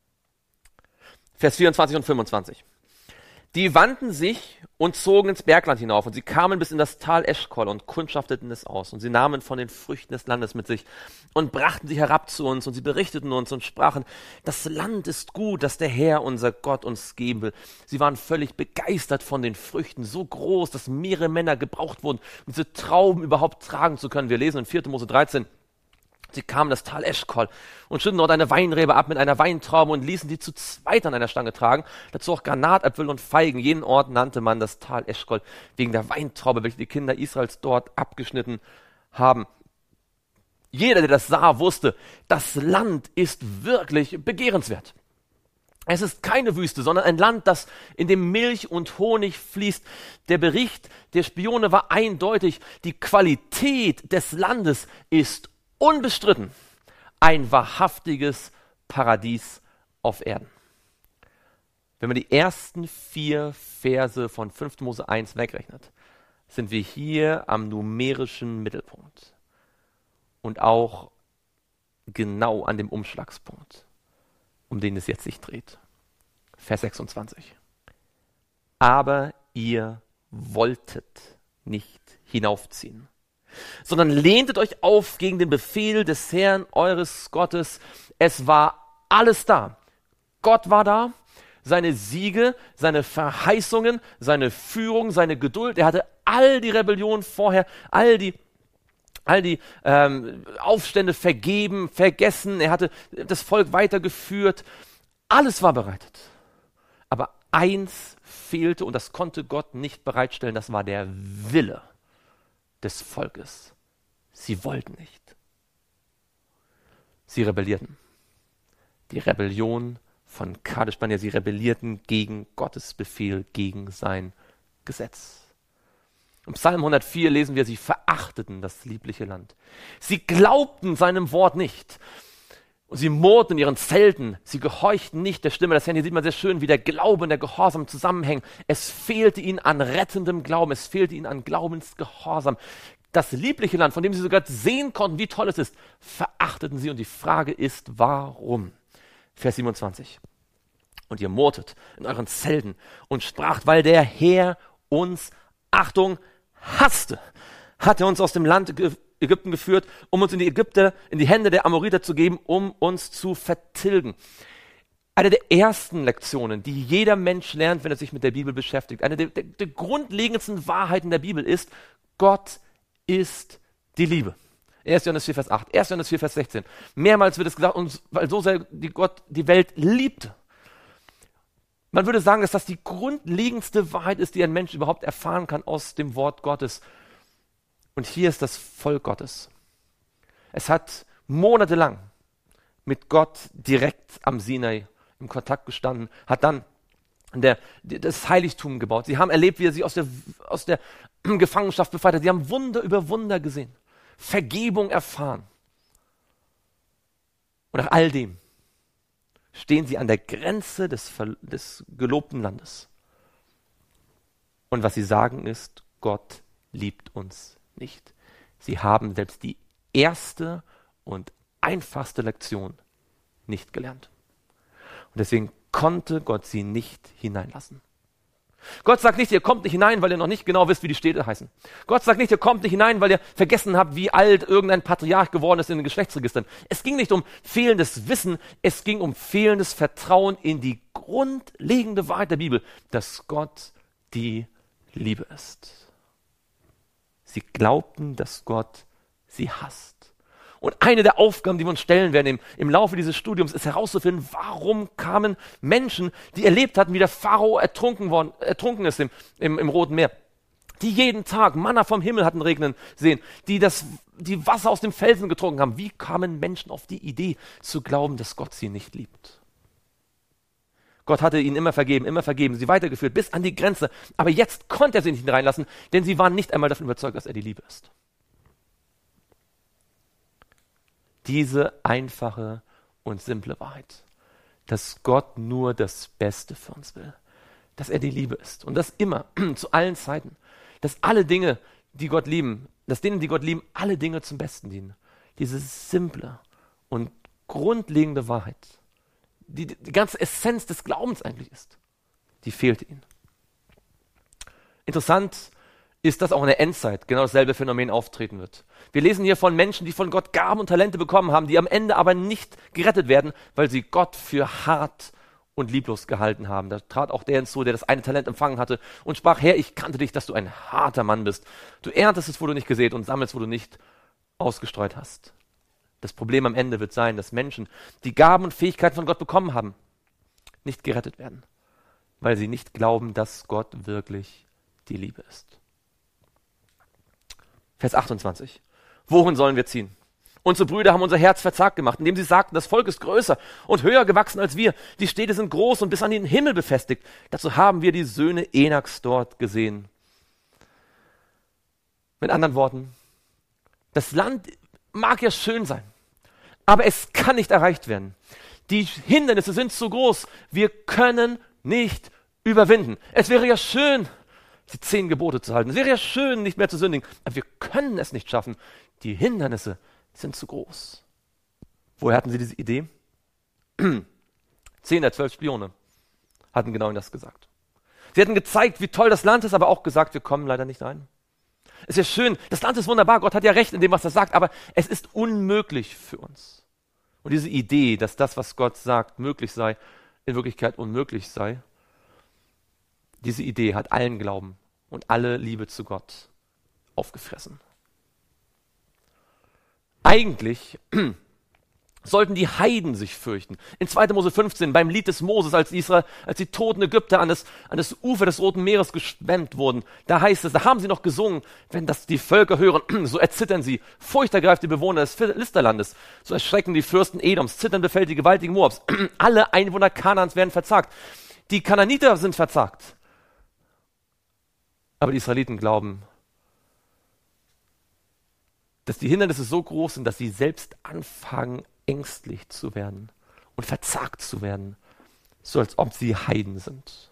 B: Vers vierundzwanzig und fünfundzwanzig. Die wandten sich und zogen ins Bergland hinauf, und sie kamen bis in das Tal Eschkol und kundschafteten es aus. Und sie nahmen von den Früchten des Landes mit sich und brachten sie herab zu uns, und sie berichteten uns und sprachen: Das Land ist gut, das der Herr, unser Gott, uns geben will. Sie waren völlig begeistert von den Früchten, so groß, dass mehrere Männer gebraucht wurden, um diese Trauben überhaupt tragen zu können. Wir lesen in vierten Mose dreizehn. Sie kamen das Tal Eschkol und schütteten dort eine Weinrebe ab mit einer Weintraube und ließen die zu zweit an einer Stange tragen. Dazu auch Granatäpfel und Feigen. Jeden Ort nannte man das Tal Eschkol wegen der Weintraube, welche die Kinder Israels dort abgeschnitten haben. Jeder, der das sah, wusste, das Land ist wirklich begehrenswert. Es ist keine Wüste, sondern ein Land, das in dem Milch und Honig fließt. Der Bericht der Spione war eindeutig. Die Qualität des Landes ist unbestritten ein wahrhaftiges Paradies auf Erden. Wenn man die ersten vier Verse von fünften Mose eins wegrechnet, sind wir hier am numerischen Mittelpunkt und auch genau an dem Umschlagspunkt, um den es jetzt sich dreht. Vers sechsundzwanzig. Aber ihr wolltet nicht hinaufziehen, sondern lehntet euch auf gegen den Befehl des Herrn eures Gottes. Es war alles da. Gott war da, seine Siege, seine Verheißungen, seine Führung, seine Geduld. Er hatte all die Rebellion vorher, all die, all die ähm, Aufstände vergeben, vergessen. Er hatte das Volk weitergeführt. Alles war bereitet. Aber eins fehlte, und das konnte Gott nicht bereitstellen, das war der Wille des Volkes. Sie wollten nicht. Sie rebellierten. Die Rebellion von Kadesh Barnea, sie rebellierten gegen Gottes Befehl, gegen sein Gesetz. Im Psalm hundertvier lesen wir, sie verachteten das liebliche Land. Sie glaubten seinem Wort nicht. Und sie murrten in ihren Zelten, sie gehorchten nicht der Stimme des Herrn. Hier sieht man sehr schön, wie der Glaube und der Gehorsam zusammenhängen. Es fehlte ihnen an rettendem Glauben, es fehlte ihnen an Glaubensgehorsam. Das liebliche Land, von dem sie sogar sehen konnten, wie toll es ist, verachteten sie. Und die Frage ist, warum? Vers siebenundzwanzig. Und ihr murrtet in euren Zelten und spracht, weil der Herr uns, Achtung, hasste, hat er uns aus dem Land ge- Ägypten geführt, um uns in die Ägypter, in die Hände der Amoriter zu geben, um uns zu vertilgen. Eine der ersten Lektionen, die jeder Mensch lernt, wenn er sich mit der Bibel beschäftigt, eine der, der, der grundlegendsten Wahrheiten der Bibel ist, Gott ist die Liebe. erster Johannes vier, Vers acht, erster Johannes vier, Vers sechzehn. Mehrmals wird es gesagt, und weil so sehr die Gott die Welt liebte. Man würde sagen, dass das die grundlegendste Wahrheit ist, die ein Mensch überhaupt erfahren kann aus dem Wort Gottes. Und hier ist das Volk Gottes. Es hat monatelang mit Gott direkt am Sinai im Kontakt gestanden, hat dann der, das Heiligtum gebaut. Sie haben erlebt, wie er sie aus der, aus der Gefangenschaft befreit hat. Sie haben Wunder über Wunder gesehen, Vergebung erfahren. Und nach all dem stehen sie an der Grenze des, des gelobten Landes. Und was sie sagen ist, Gott liebt uns nicht. Sie haben selbst die erste und einfachste Lektion nicht gelernt. Und deswegen konnte Gott sie nicht hineinlassen. Gott sagt nicht, ihr kommt nicht hinein, weil ihr noch nicht genau wisst, wie die Städte heißen. Gott sagt nicht, ihr kommt nicht hinein, weil ihr vergessen habt, wie alt irgendein Patriarch geworden ist in den Geschlechtsregistern. Es ging nicht um fehlendes Wissen, es ging um fehlendes Vertrauen in die grundlegende Wahrheit der Bibel, dass Gott die Liebe ist. Sie glaubten, dass Gott sie hasst. Und eine der Aufgaben, die wir uns stellen werden im, im Laufe dieses Studiums, ist herauszufinden, warum kamen Menschen, die erlebt hatten, wie der Pharao ertrunken, worden, ertrunken ist im, im, im Roten Meer, die jeden Tag Manna vom Himmel hatten regnen sehen, die das die Wasser aus dem Felsen getrunken haben. Wie kamen Menschen auf die Idee zu glauben, dass Gott sie nicht liebt? Gott hatte ihnen immer vergeben, immer vergeben, sie weitergeführt bis an die Grenze. Aber jetzt konnte er sie nicht reinlassen, denn sie waren nicht einmal davon überzeugt, dass er die Liebe ist. Diese einfache und simple Wahrheit, dass Gott nur das Beste für uns will, dass er die Liebe ist und das immer, zu allen Zeiten, dass alle Dinge, die Gott lieben, dass denen, die Gott lieben, alle Dinge zum Besten dienen. Diese simple und grundlegende Wahrheit, die die ganze Essenz des Glaubens eigentlich ist, die fehlte ihnen. Interessant ist, dass auch in der Endzeit genau dasselbe Phänomen auftreten wird. Wir lesen hier von Menschen, die von Gott Gaben und Talente bekommen haben, die am Ende aber nicht gerettet werden, weil sie Gott für hart und lieblos gehalten haben. Da trat auch der hinzu, der das eine Talent empfangen hatte und sprach: Herr, ich kannte dich, dass du ein harter Mann bist. Du erntest es, wo du nicht gesät, und sammelst, wo du nicht ausgestreut hast. Das Problem am Ende wird sein, dass Menschen, die Gaben und Fähigkeiten von Gott bekommen haben, nicht gerettet werden, weil sie nicht glauben, dass Gott wirklich die Liebe ist. Vers achtundzwanzig. Wohin sollen wir ziehen? Unsere Brüder haben unser Herz verzagt gemacht, indem sie sagten, das Volk ist größer und höher gewachsen als wir. Die Städte sind groß und bis an den Himmel befestigt. Dazu haben wir die Söhne Enaks dort gesehen. Mit anderen Worten, das Land mag ja schön sein, aber es kann nicht erreicht werden. Die Hindernisse sind zu groß. Wir können nicht überwinden. Es wäre ja schön, die zehn Gebote zu halten. Es wäre ja schön, nicht mehr zu sündigen. Aber wir können es nicht schaffen. Die Hindernisse sind zu groß. Woher hatten sie diese Idee? Zehn der zwölf Spione hatten genau das gesagt. Sie hatten gezeigt, wie toll das Land ist, aber auch gesagt, wir kommen leider nicht rein. Es ist schön, das Land ist wunderbar, Gott hat ja recht in dem, was er sagt, aber es ist unmöglich für uns. Und diese Idee, dass das, was Gott sagt, möglich sei, in Wirklichkeit unmöglich sei, diese Idee hat allen Glauben und alle Liebe zu Gott aufgefressen. Eigentlich sollten die Heiden sich fürchten. In zweiter Mose fünfzehn, beim Lied des Moses, als Israel, als die toten Ägypter an das, an das Ufer des Roten Meeres geschwemmt wurden, da heißt es, da haben sie noch gesungen, wenn das die Völker hören, so erzittern sie. Furcht ergreift die Bewohner des Philisterlandes. So erschrecken die Fürsten Edoms, zittern befällt die gewaltigen Moabs. Alle Einwohner Kanaans werden verzagt. Die Kanaaniter sind verzagt. Aber die Israeliten glauben, dass die Hindernisse so groß sind, dass sie selbst anfangen, ängstlich zu werden und verzagt zu werden, so als ob sie Heiden sind.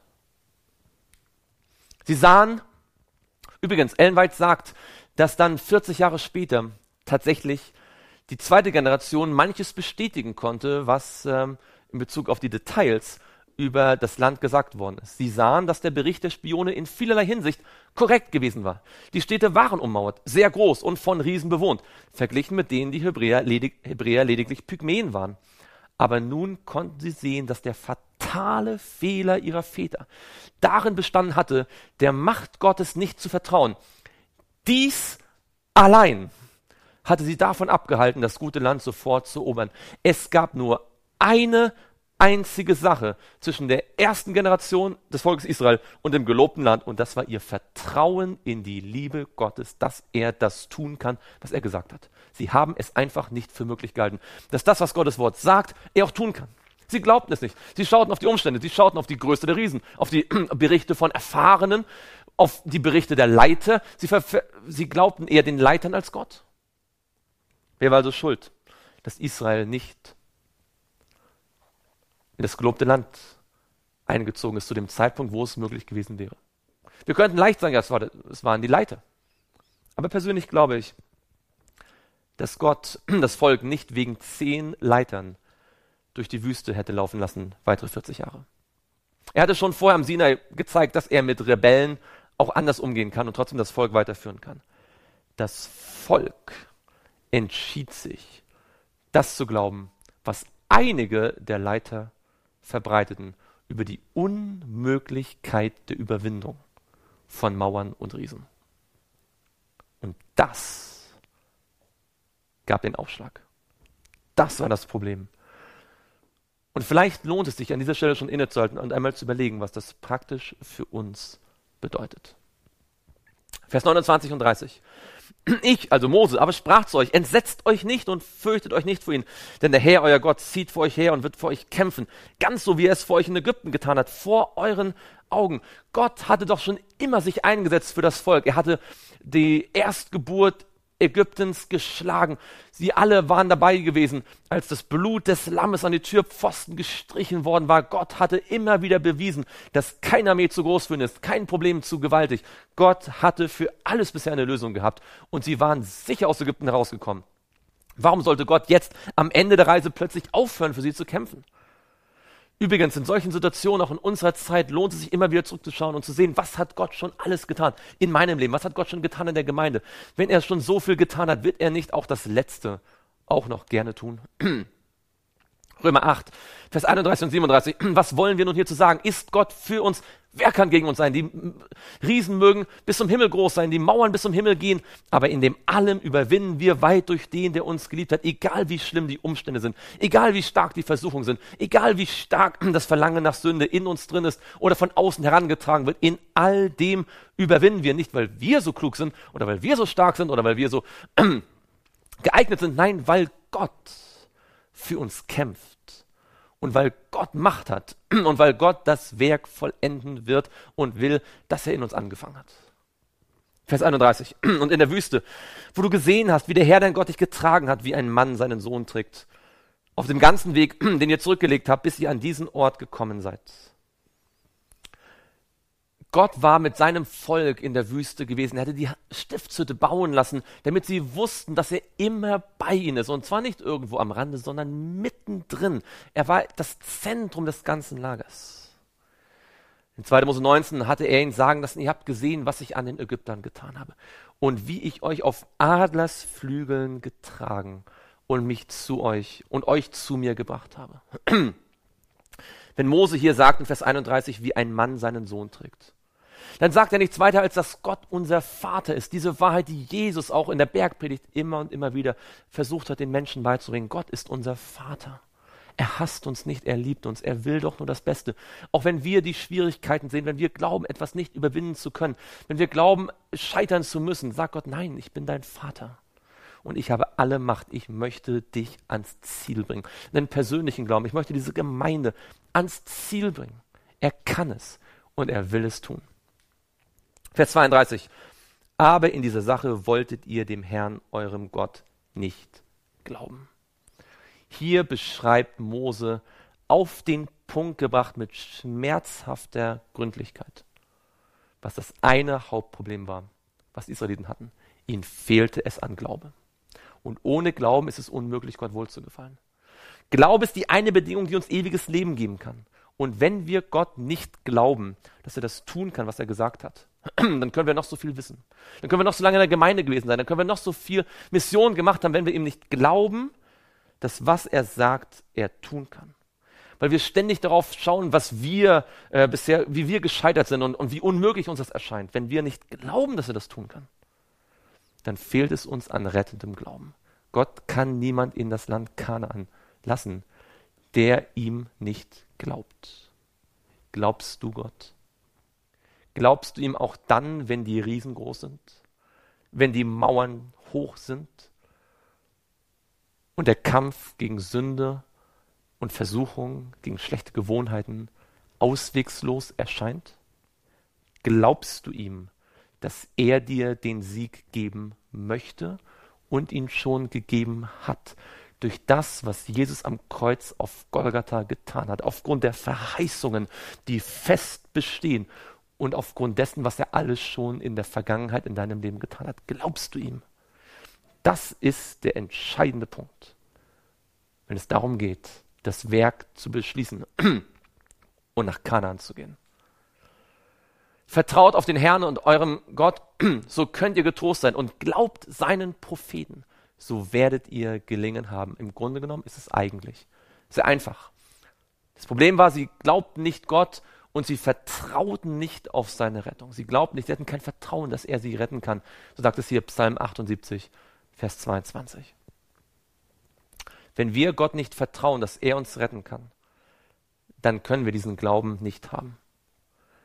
B: Sie sahen, übrigens, Ellen White sagt, dass dann vierzig Jahre später tatsächlich die zweite Generation manches bestätigen konnte, was ähm, in Bezug auf die Details über das Land gesagt worden ist. Sie sahen, dass der Bericht der Spione in vielerlei Hinsicht korrekt gewesen war. Die Städte waren ummauert, sehr groß und von Riesen bewohnt, verglichen mit denen die Hebräer, ledig, Hebräer lediglich Pygmäen waren. Aber nun konnten sie sehen, dass der fatale Fehler ihrer Väter darin bestanden hatte, der Macht Gottes nicht zu vertrauen. Dies allein hatte sie davon abgehalten, das gute Land sofort zu erobern. Es gab nur eine einzige Sache zwischen der ersten Generation des Volkes Israel und dem gelobten Land, und das war ihr Vertrauen in die Liebe Gottes, dass er das tun kann, was er gesagt hat. Sie haben es einfach nicht für möglich gehalten, dass das, was Gottes Wort sagt, er auch tun kann. Sie glaubten es nicht. Sie schauten auf die Umstände, sie schauten auf die Größe der Riesen, auf die Berichte von Erfahrenen, auf die Berichte der Leiter. Sie, ver- sie glaubten eher den Leitern als Gott. Wer war also schuld, dass Israel nicht in das gelobte Land eingezogen ist, zu dem Zeitpunkt, wo es möglich gewesen wäre? Wir könnten leicht sagen, ja, es, war, es waren die Leiter. Aber persönlich glaube ich, dass Gott das Volk nicht wegen zehn Leitern durch die Wüste hätte laufen lassen, weitere vierzig Jahre. Er hatte schon vorher am Sinai gezeigt, dass er mit Rebellen auch anders umgehen kann und trotzdem das Volk weiterführen kann. Das Volk entschied sich, das zu glauben, was einige der Leiter verbreiteten, über die Unmöglichkeit der Überwindung von Mauern und Riesen. Und das gab den Aufschlag. Das war das Problem. Und vielleicht lohnt es sich an dieser Stelle schon innezuhalten und einmal zu überlegen, was das praktisch für uns bedeutet. Vers neunundzwanzig und dreißig. Ich, also Mose, aber sprach zu euch, entsetzt euch nicht und fürchtet euch nicht vor ihnen, denn der Herr, euer Gott, zieht vor euch her und wird vor euch kämpfen, ganz so wie er es vor euch in Ägypten getan hat, vor euren Augen. Gott hatte doch schon immer sich eingesetzt für das Volk. Er hatte die Erstgeburt Ägyptens geschlagen. Sie alle waren dabei gewesen, als das Blut des Lammes an die Türpfosten gestrichen worden war. Gott hatte immer wieder bewiesen, dass kein Armee zu groß für ihn ist, kein Problem zu gewaltig. Gott hatte für alles bisher eine Lösung gehabt und sie waren sicher aus Ägypten herausgekommen. Warum sollte Gott jetzt am Ende der Reise plötzlich aufhören, für sie zu kämpfen? Übrigens, in solchen Situationen, auch in unserer Zeit, lohnt es sich immer wieder zurückzuschauen und zu sehen, was hat Gott schon alles getan in meinem Leben, was hat Gott schon getan in der Gemeinde. Wenn er schon so viel getan hat, wird er nicht auch das Letzte auch noch gerne tun. Römer acht, Vers einunddreißig und siebenunddreißig. Was wollen wir nun hierzu sagen? Ist Gott für uns? Wer kann gegen uns sein? Die Riesen mögen bis zum Himmel groß sein, die Mauern bis zum Himmel gehen, aber in dem allem überwinden wir weit durch den, der uns geliebt hat, egal wie schlimm die Umstände sind, egal wie stark die Versuchungen sind, egal wie stark das Verlangen nach Sünde in uns drin ist oder von außen herangetragen wird, in all dem überwinden wir, nicht weil wir so klug sind oder weil wir so stark sind oder weil wir so geeignet sind, nein, weil Gott für uns kämpft. Und weil Gott Macht hat und weil Gott das Werk vollenden wird und will, das er in uns angefangen hat. Vers einunddreißig. Und in der Wüste, wo du gesehen hast, wie der Herr dein Gott dich getragen hat, wie ein Mann seinen Sohn trägt, auf dem ganzen Weg, den ihr zurückgelegt habt, bis ihr an diesen Ort gekommen seid. Gott war mit seinem Volk in der Wüste gewesen. Er hatte die Stiftshütte bauen lassen, damit sie wussten, dass er immer bei ihnen ist. Und zwar nicht irgendwo am Rande, sondern mittendrin. Er war das Zentrum des ganzen Lagers. In zweiter Mose neunzehn hatte er ihnen sagen lassen, ihr habt gesehen, was ich an den Ägyptern getan habe. Und wie ich euch auf Adlersflügeln getragen und mich zu euch und euch zu mir gebracht habe. Wenn Mose hier sagt in Vers einunddreißig, wie ein Mann seinen Sohn trägt, dann sagt er nichts weiter, als dass Gott unser Vater ist. Diese Wahrheit, die Jesus auch in der Bergpredigt immer und immer wieder versucht hat, den Menschen beizubringen. Gott ist unser Vater. Er hasst uns nicht, er liebt uns, er will doch nur das Beste. Auch wenn wir die Schwierigkeiten sehen, wenn wir glauben, etwas nicht überwinden zu können, wenn wir glauben, scheitern zu müssen, sagt Gott, nein, ich bin dein Vater. Und ich habe alle Macht. Ich möchte dich ans Ziel bringen. Einen persönlichen Glauben. Ich möchte diese Gemeinde ans Ziel bringen. Er kann es und er will es tun. Vers zweiunddreißig. Aber in dieser Sache wolltet ihr dem Herrn, eurem Gott, nicht glauben. Hier beschreibt Mose auf den Punkt gebracht mit schmerzhafter Gründlichkeit, was das eine Hauptproblem war, was die Israeliten hatten. Ihnen fehlte es an Glaube. Und ohne Glauben ist es unmöglich, Gott wohlzugefallen. Glaube ist die eine Bedingung, die uns ewiges Leben geben kann. Und wenn wir Gott nicht glauben, dass er das tun kann, was er gesagt hat, dann können wir noch so viel wissen. Dann können wir noch so lange in der Gemeinde gewesen sein. Dann können wir noch so viel Mission gemacht haben, wenn wir ihm nicht glauben, dass was er sagt, er tun kann. Weil wir ständig darauf schauen, was wir äh, bisher, wie wir gescheitert sind und, und wie unmöglich uns das erscheint. Wenn wir nicht glauben, dass er das tun kann, dann fehlt es uns an rettendem Glauben. Gott kann niemand in das Land Kanaan lassen, der ihm nicht glaubt. Glaubst du Gott? Glaubst du ihm auch dann, wenn die Riesen groß sind? Wenn die Mauern hoch sind? Und der Kampf gegen Sünde und Versuchung, gegen schlechte Gewohnheiten auswegslos erscheint? Glaubst du ihm, dass er dir den Sieg geben möchte und ihn schon gegeben hat, durch das, was Jesus am Kreuz auf Golgatha getan hat, aufgrund der Verheißungen, die fest bestehen und aufgrund dessen, was er alles schon in der Vergangenheit in deinem Leben getan hat? Glaubst du ihm? Das ist der entscheidende Punkt, wenn es darum geht, das Werk zu beschließen und nach Kanaan zu gehen. Vertraut auf den Herrn und eurem Gott, so könnt ihr getrost sein und glaubt seinen Propheten, so werdet ihr gelingen haben. Im Grunde genommen ist es eigentlich sehr einfach. Das Problem war, sie glaubten nicht Gott und sie vertrauten nicht auf seine Rettung. Sie glaubten nicht, sie hatten kein Vertrauen, dass er sie retten kann. So sagt es hier Psalm achtundsiebzig, Vers zweiundzwanzig. Wenn wir Gott nicht vertrauen, dass er uns retten kann, dann können wir diesen Glauben nicht haben.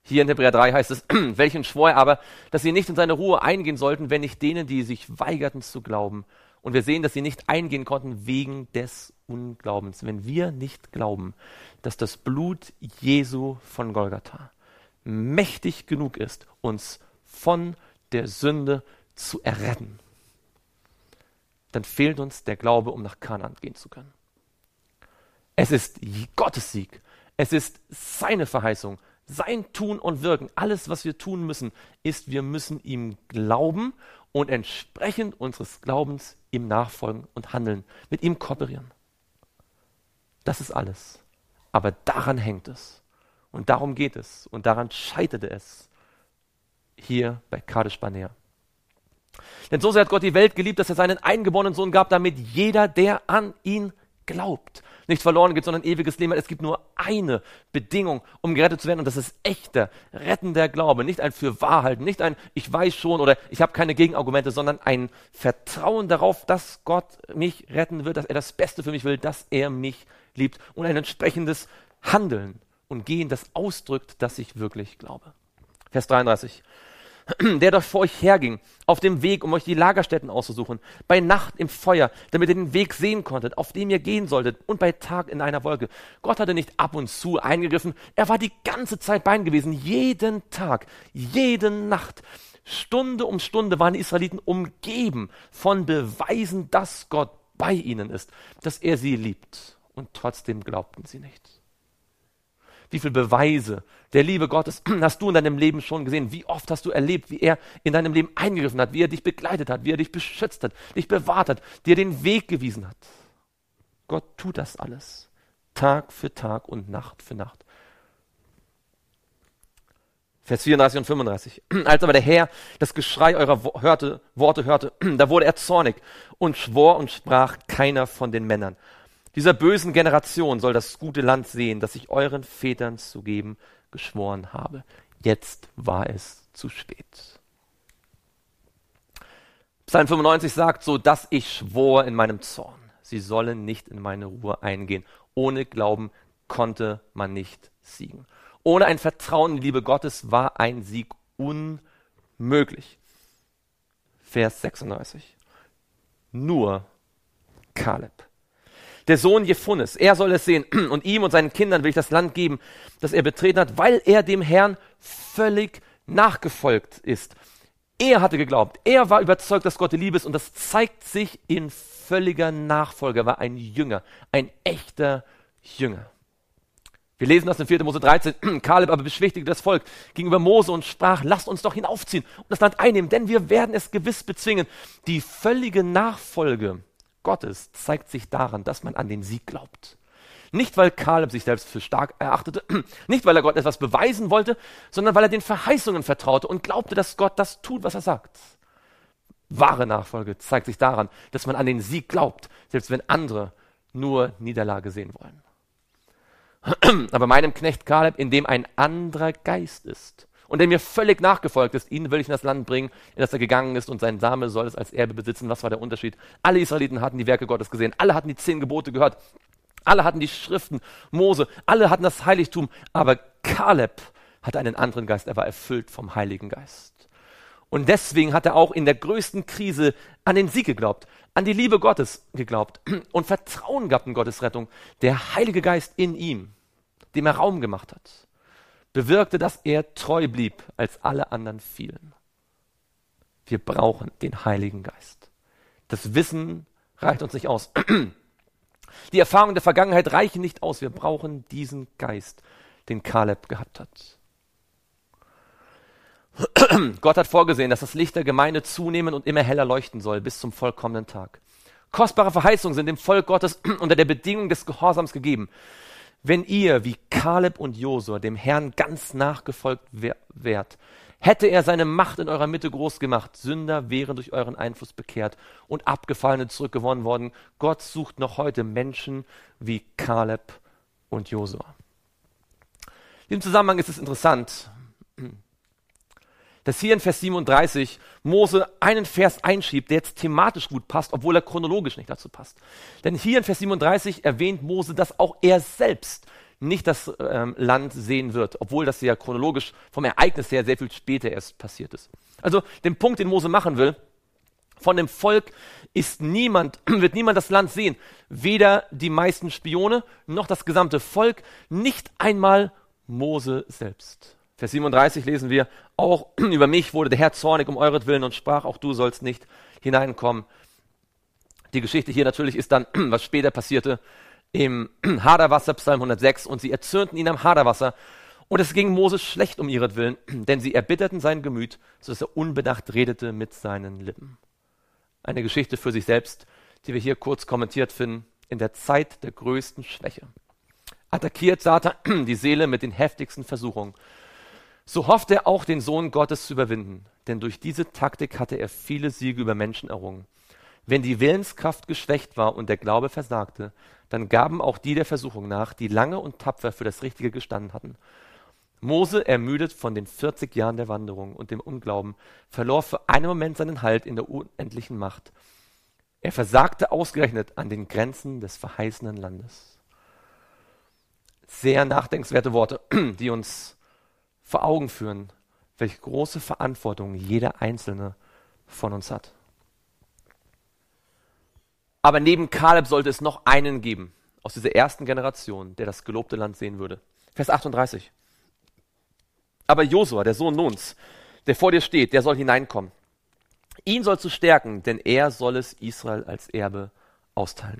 B: Hier in Hebräer drei heißt es, welchen schwor er aber, dass sie nicht in seine Ruhe eingehen sollten, wenn nicht denen, die sich weigerten zu glauben. Und wir sehen, dass sie nicht eingehen konnten wegen des Unglaubens. Wenn wir nicht glauben, dass das Blut Jesu von Golgatha mächtig genug ist, uns von der Sünde zu erretten, dann fehlt uns der Glaube, um nach Kanaan gehen zu können. Es ist Gottes Sieg. Es ist seine Verheißung. Sein Tun und Wirken, alles, was wir tun müssen, ist, wir müssen ihm glauben und entsprechend unseres Glaubens ihm nachfolgen und handeln, mit ihm kooperieren. Das ist alles. Aber daran hängt es. Und darum geht es. Und daran scheiterte es hier bei Kadesh Barnea. Denn so sehr hat Gott die Welt geliebt, dass er seinen eingeborenen Sohn gab, damit jeder, der an ihn glaubt, nicht verloren geht, sondern ewiges Leben hat. Es gibt nur eine Bedingung, um gerettet zu werden, und das ist echter, rettender Glaube. Nicht ein Fürwahrhalten, nicht ein ich weiß schon oder ich habe keine Gegenargumente, sondern ein Vertrauen darauf, dass Gott mich retten wird, dass er das Beste für mich will, dass er mich liebt, und ein entsprechendes Handeln und Gehen, das ausdrückt, dass ich wirklich glaube. Vers dreiunddreißig. Der doch vor euch herging, auf dem Weg, um euch die Lagerstätten auszusuchen, bei Nacht im Feuer, damit ihr den Weg sehen konntet, auf dem ihr gehen solltet, und bei Tag in einer Wolke. Gott hatte nicht ab und zu eingegriffen, er war die ganze Zeit bei ihnen gewesen, jeden Tag, jede Nacht. Stunde um Stunde waren die Israeliten umgeben von Beweisen, dass Gott bei ihnen ist, dass er sie liebt, und trotzdem glaubten sie nicht. Wie viele Beweise der Liebe Gottes hast du in deinem Leben schon gesehen? Wie oft hast du erlebt, wie er in deinem Leben eingegriffen hat, wie er dich begleitet hat, wie er dich beschützt hat, dich bewahrt hat, dir den Weg gewiesen hat? Gott tut das alles, Tag für Tag und Nacht für Nacht. Vers vierunddreißig und fünfunddreißig. Als aber der Herr das Geschrei eurer Wo- hörte, Worte hörte, da wurde er zornig und schwor und sprach: Keiner von den Männern dieser bösen Generation soll das gute Land sehen, das ich euren Vätern zu geben geschworen habe. Jetzt war es zu spät. Psalm fünfundneunzig sagt so, dass ich schwor in meinem Zorn, sie sollen nicht in meine Ruhe eingehen. Ohne Glauben konnte man nicht siegen. Ohne ein Vertrauen in die Liebe Gottes war ein Sieg unmöglich. Vers sechsunddreißig. Nur Kaleb, der Sohn Jephunes, er soll es sehen, und ihm und seinen Kindern will ich das Land geben, das er betreten hat, weil er dem Herrn völlig nachgefolgt ist. Er hatte geglaubt, er war überzeugt, dass Gott die Liebe ist, und das zeigt sich in völliger Nachfolge. Er war ein Jünger, ein echter Jünger. Wir lesen das in vierter Mose dreizehn. Kaleb aber beschwichtigte das Volk gegenüber Mose und sprach: Lasst uns doch hinaufziehen und das Land einnehmen, denn wir werden es gewiss bezwingen. Die völlige Nachfolge Gottes zeigt sich daran, dass man an den Sieg glaubt. Nicht, weil Kaleb sich selbst für stark erachtete, nicht, weil er Gott etwas beweisen wollte, sondern weil er den Verheißungen vertraute und glaubte, dass Gott das tut, was er sagt. Wahre Nachfolge zeigt sich daran, dass man an den Sieg glaubt, selbst wenn andere nur Niederlage sehen wollen. Aber meinem Knecht Kaleb, in dem ein anderer Geist ist und der mir völlig nachgefolgt ist, ihn will ich in das Land bringen, in das er gegangen ist, und sein Same soll es als Erbe besitzen. Was war der Unterschied? Alle Israeliten hatten die Werke Gottes gesehen, alle hatten die zehn Gebote gehört, alle hatten die Schriften Mose, alle hatten das Heiligtum, aber Kaleb hatte einen anderen Geist, er war erfüllt vom Heiligen Geist. Und deswegen hat er auch in der größten Krise an den Sieg geglaubt, an die Liebe Gottes geglaubt und Vertrauen gehabt in Gottes Rettung. Der Heilige Geist in ihm, dem er Raum gemacht hat, bewirkte, dass er treu blieb, als alle anderen fielen. Wir brauchen den Heiligen Geist. Das Wissen reicht uns nicht aus. Die Erfahrungen der Vergangenheit reichen nicht aus. Wir brauchen diesen Geist, den Kaleb gehabt hat. Gott hat vorgesehen, dass das Licht der Gemeinde zunehmen und immer heller leuchten soll, bis zum vollkommenen Tag. Kostbare Verheißungen sind dem Volk Gottes unter der Bedingung des Gehorsams gegeben. Wenn ihr, wie Kaleb und Josua, dem Herrn ganz nachgefolgt wärt, hätte er seine Macht in eurer Mitte groß gemacht. Sünder wären durch euren Einfluss bekehrt und Abgefallene zurückgewonnen worden. Gott sucht noch heute Menschen wie Kaleb und Josua. In diesem Zusammenhang ist es interessant, dass hier in Vers siebenunddreißig Mose einen Vers einschiebt, der jetzt thematisch gut passt, obwohl er chronologisch nicht dazu passt. Denn hier in Vers siebenunddreißig erwähnt Mose, dass auch er selbst nicht das ähm, Land sehen wird, obwohl das ja chronologisch vom Ereignis her sehr viel später erst passiert ist. Also den Punkt, den Mose machen will, von dem Volk ist niemand, wird niemand das Land sehen. Weder die meisten Spione, noch das gesamte Volk, nicht einmal Mose selbst. Vers siebenunddreißig lesen wir, auch über mich wurde der Herr zornig um euretwillen und sprach, auch du sollst nicht hineinkommen. Die Geschichte hier natürlich ist dann, was später passierte, im Haderwasser, Psalm hundertsechs, und sie erzürnten ihn am Haderwasser. Und es ging Moses schlecht um ihretwillen, denn sie erbitterten sein Gemüt, sodass er unbedacht redete mit seinen Lippen. Eine Geschichte für sich selbst, die wir hier kurz kommentiert finden, in der Zeit der größten Schwäche. Attackiert Satan die Seele mit den heftigsten Versuchungen. So hofft er auch, den Sohn Gottes zu überwinden, denn durch diese Taktik hatte er viele Siege über Menschen errungen. Wenn die Willenskraft geschwächt war und der Glaube versagte, dann gaben auch die der Versuchung nach, die lange und tapfer für das Richtige gestanden hatten. Mose, ermüdet von den vierzig Jahren der Wanderung und dem Unglauben, verlor für einen Moment seinen Halt in der unendlichen Macht. Er versagte ausgerechnet an den Grenzen des verheißenen Landes. Sehr nachdenkenswerte Worte, die uns vor Augen führen, welche große Verantwortung jeder Einzelne von uns hat. Aber neben Kaleb sollte es noch einen geben, aus dieser ersten Generation, der das gelobte Land sehen würde. Vers achtunddreißig. Aber Josua, der Sohn Nuns, der vor dir steht, der soll hineinkommen. Ihn sollst du stärken, denn er soll es Israel als Erbe austeilen.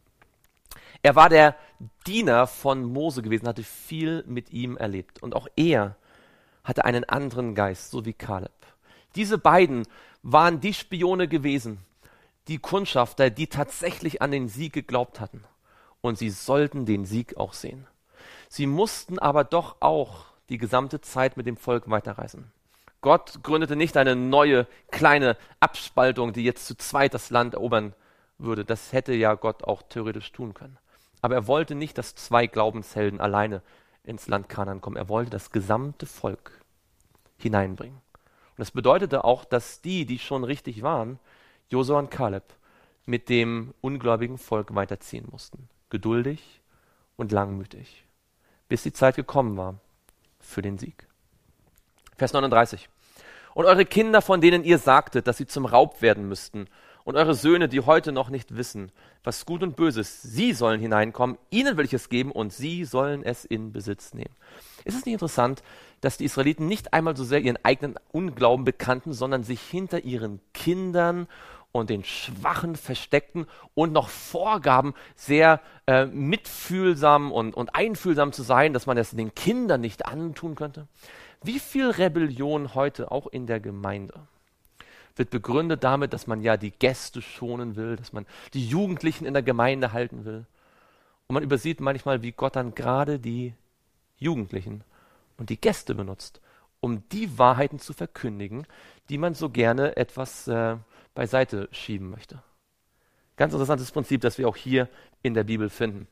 B: Er war der Diener von Mose gewesen, hatte viel mit ihm erlebt. Und auch er hatte einen anderen Geist, so wie Kaleb. Diese beiden waren die Spione gewesen, die Kundschafter, die tatsächlich an den Sieg geglaubt hatten. Und sie sollten den Sieg auch sehen. Sie mussten aber doch auch die gesamte Zeit mit dem Volk weiterreisen. Gott gründete nicht eine neue, kleine Abspaltung, die jetzt zu zweit das Land erobern würde. Das hätte ja Gott auch theoretisch tun können. Aber er wollte nicht, dass zwei Glaubenshelden alleine ins Land Kanaan kommen. Er wollte das gesamte Volk hineinbringen. Und das bedeutete auch, dass die, die schon richtig waren, Josua und Kaleb, mit dem ungläubigen Volk weiterziehen mussten. Geduldig und langmütig, bis die Zeit gekommen war für den Sieg. Vers neununddreißig. Und eure Kinder, von denen ihr sagtet, dass sie zum Raub werden müssten, und eure Söhne, die heute noch nicht wissen, was gut und böse ist, sie sollen hineinkommen, ihnen will ich es geben und sie sollen es in Besitz nehmen. Ist es nicht interessant, dass die Israeliten nicht einmal so sehr ihren eigenen Unglauben bekannten, sondern sich hinter ihren Kindern und den Schwachen versteckten und noch vorgaben, sehr äh, mitfühlsam und, und einfühlsam zu sein, dass man das den Kindern nicht antun könnte? Wie viel Rebellion heute auch in der Gemeinde wird begründet damit, dass man ja die Gäste schonen will, dass man die Jugendlichen in der Gemeinde halten will. Und man übersieht manchmal, wie Gott dann gerade die Jugendlichen und die Gäste benutzt, um die Wahrheiten zu verkündigen, die man so gerne etwas äh, beiseite schieben möchte. Ganz interessantes Prinzip, das wir auch hier in der Bibel finden.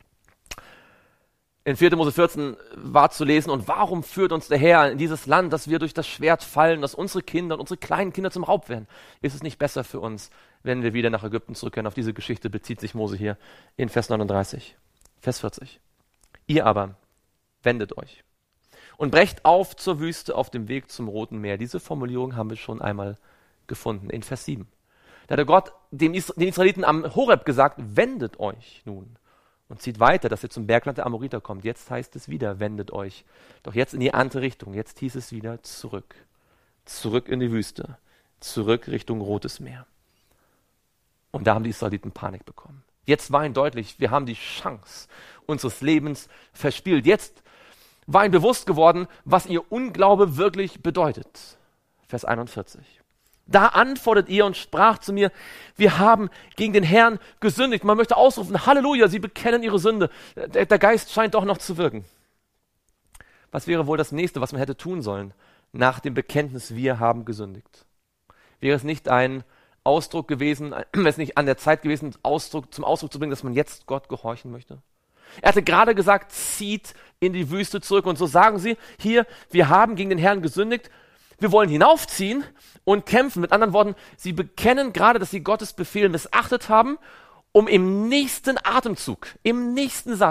B: In vierter Mose vierzehn war zu lesen, und warum führt uns der Herr in dieses Land, dass wir durch das Schwert fallen, dass unsere Kinder und unsere kleinen Kinder zum Raub werden? Ist es nicht besser für uns, wenn wir wieder nach Ägypten zurückkehren? Auf diese Geschichte bezieht sich Mose hier in Vers neununddreißig. Vers vierzig. Ihr aber wendet euch und brecht auf zur Wüste auf dem Weg zum Roten Meer. Diese Formulierung haben wir schon einmal gefunden in Vers sieben. Da hat Gott dem Is- den Israeliten am Horeb gesagt, wendet euch nun. Und zieht weiter, dass ihr zum Bergland der Amoriter kommt. Jetzt heißt es wieder, wendet euch. Doch jetzt in die andere Richtung. Jetzt hieß es wieder zurück. Zurück in die Wüste. Zurück Richtung Rotes Meer. Und da haben die Israeliten Panik bekommen. Jetzt war ihnen deutlich, wir haben die Chance unseres Lebens verspielt. Jetzt war ihnen bewusst geworden, was ihr Unglaube wirklich bedeutet. Vers einundvierzig. Da antwortet ihr und sprach zu mir, wir haben gegen den Herrn gesündigt. Man möchte ausrufen, Halleluja, sie bekennen ihre Sünde. Der, der Geist scheint doch noch zu wirken. Was wäre wohl das Nächste, was man hätte tun sollen, nach dem Bekenntnis, wir haben gesündigt? Wäre es nicht ein Ausdruck gewesen, wäre es nicht an der Zeit gewesen, Ausdruck, zum Ausdruck zu bringen, dass man jetzt Gott gehorchen möchte? Er hatte gerade gesagt, zieht in die Wüste zurück. Und so sagen sie hier, wir haben gegen den Herrn gesündigt. Wir wollen hinaufziehen und kämpfen. Mit anderen Worten, sie bekennen gerade, dass sie Gottes Befehl missachtet haben, um im nächsten Atemzug, im nächsten Satz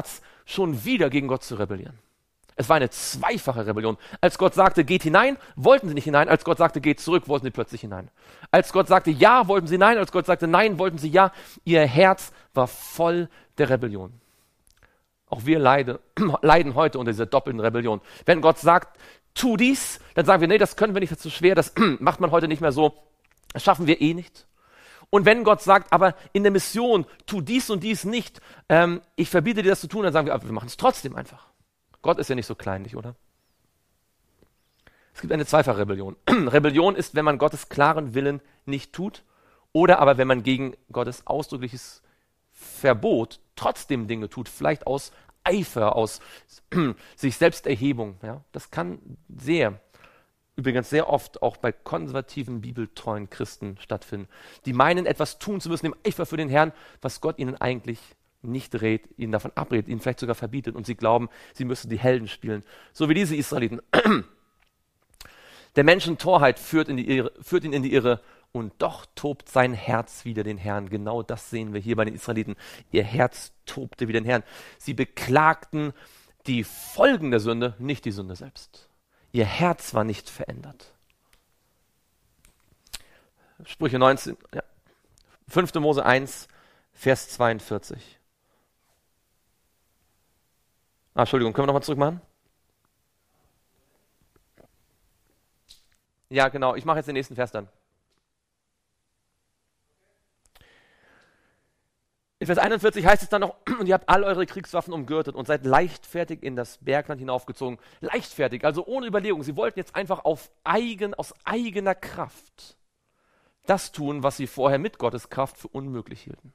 B: schon wieder gegen Gott zu rebellieren. Es war eine zweifache Rebellion. Als Gott sagte, geht hinein, wollten sie nicht hinein. Als Gott sagte, geht zurück, wollten sie plötzlich hinein. Als Gott sagte, ja, wollten sie nein. Als Gott sagte, nein, wollten sie ja. Ihr Herz war voll der Rebellion. Auch wir leide, leiden heute unter dieser doppelten Rebellion. Wenn Gott sagt, tu dies, dann sagen wir, nee, das können wir nicht, das ist zu schwer, das macht man heute nicht mehr so. Das schaffen wir eh nicht. Und wenn Gott sagt, aber in der Mission, tu dies und dies nicht, ähm, ich verbiete dir das zu tun, dann sagen wir, aber wir machen es trotzdem einfach. Gott ist ja nicht so kleinlich, oder? Es gibt eine zweifache Rebellion. Rebellion ist, wenn man Gottes klaren Willen nicht tut oder aber wenn man gegen Gottes ausdrückliches Verbot trotzdem Dinge tut, vielleicht aus Eifer, aus sich Selbsterhebung. Ja? Das kann sehr, übrigens sehr oft auch bei konservativen, bibeltreuen Christen stattfinden, die meinen, etwas tun zu müssen im Eifer für den Herrn, was Gott ihnen eigentlich nicht rät, ihnen davon abrät, ihnen vielleicht sogar verbietet und sie glauben, sie müssen die Helden spielen. So wie diese Israeliten. Der Menschen Torheit führt, in die Irre, führt ihn in die Irre und doch tobt sein Herz wider den Herrn. Genau das sehen wir hier bei den Israeliten. Ihr Herz tobte wider den Herrn. Sie beklagten die Folgen der Sünde, nicht die Sünde selbst. Ihr Herz war nicht verändert. Sprüche neunzehn, ja. fünfte Mose eins, Vers zweiundvierzig. Ah, Entschuldigung, können wir nochmal zurück machen? Ja, genau, ich mache jetzt den nächsten Vers dann. In Vers einundvierzig heißt es dann noch, und ihr habt all eure Kriegswaffen umgürtet und seid leichtfertig in das Bergland hinaufgezogen. Leichtfertig, also ohne Überlegung. Sie wollten jetzt einfach auf eigen, aus eigener Kraft das tun, was sie vorher mit Gottes Kraft für unmöglich hielten.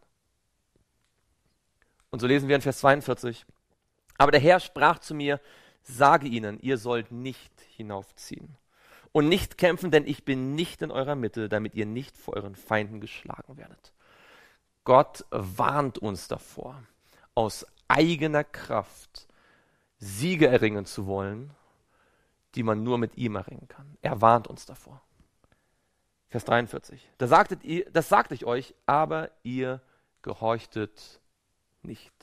B: Und so lesen wir in Vers zweiundvierzig. Aber der Herr sprach zu mir, sage ihnen, ihr sollt nicht hinaufziehen und nicht kämpfen, denn ich bin nicht in eurer Mitte, damit ihr nicht vor euren Feinden geschlagen werdet. Gott warnt uns davor, aus eigener Kraft Siege erringen zu wollen, die man nur mit ihm erringen kann. Er warnt uns davor. Vers dreiundvierzig. Da sagtet ihr, das sagte ich euch, aber ihr gehorchtet nicht.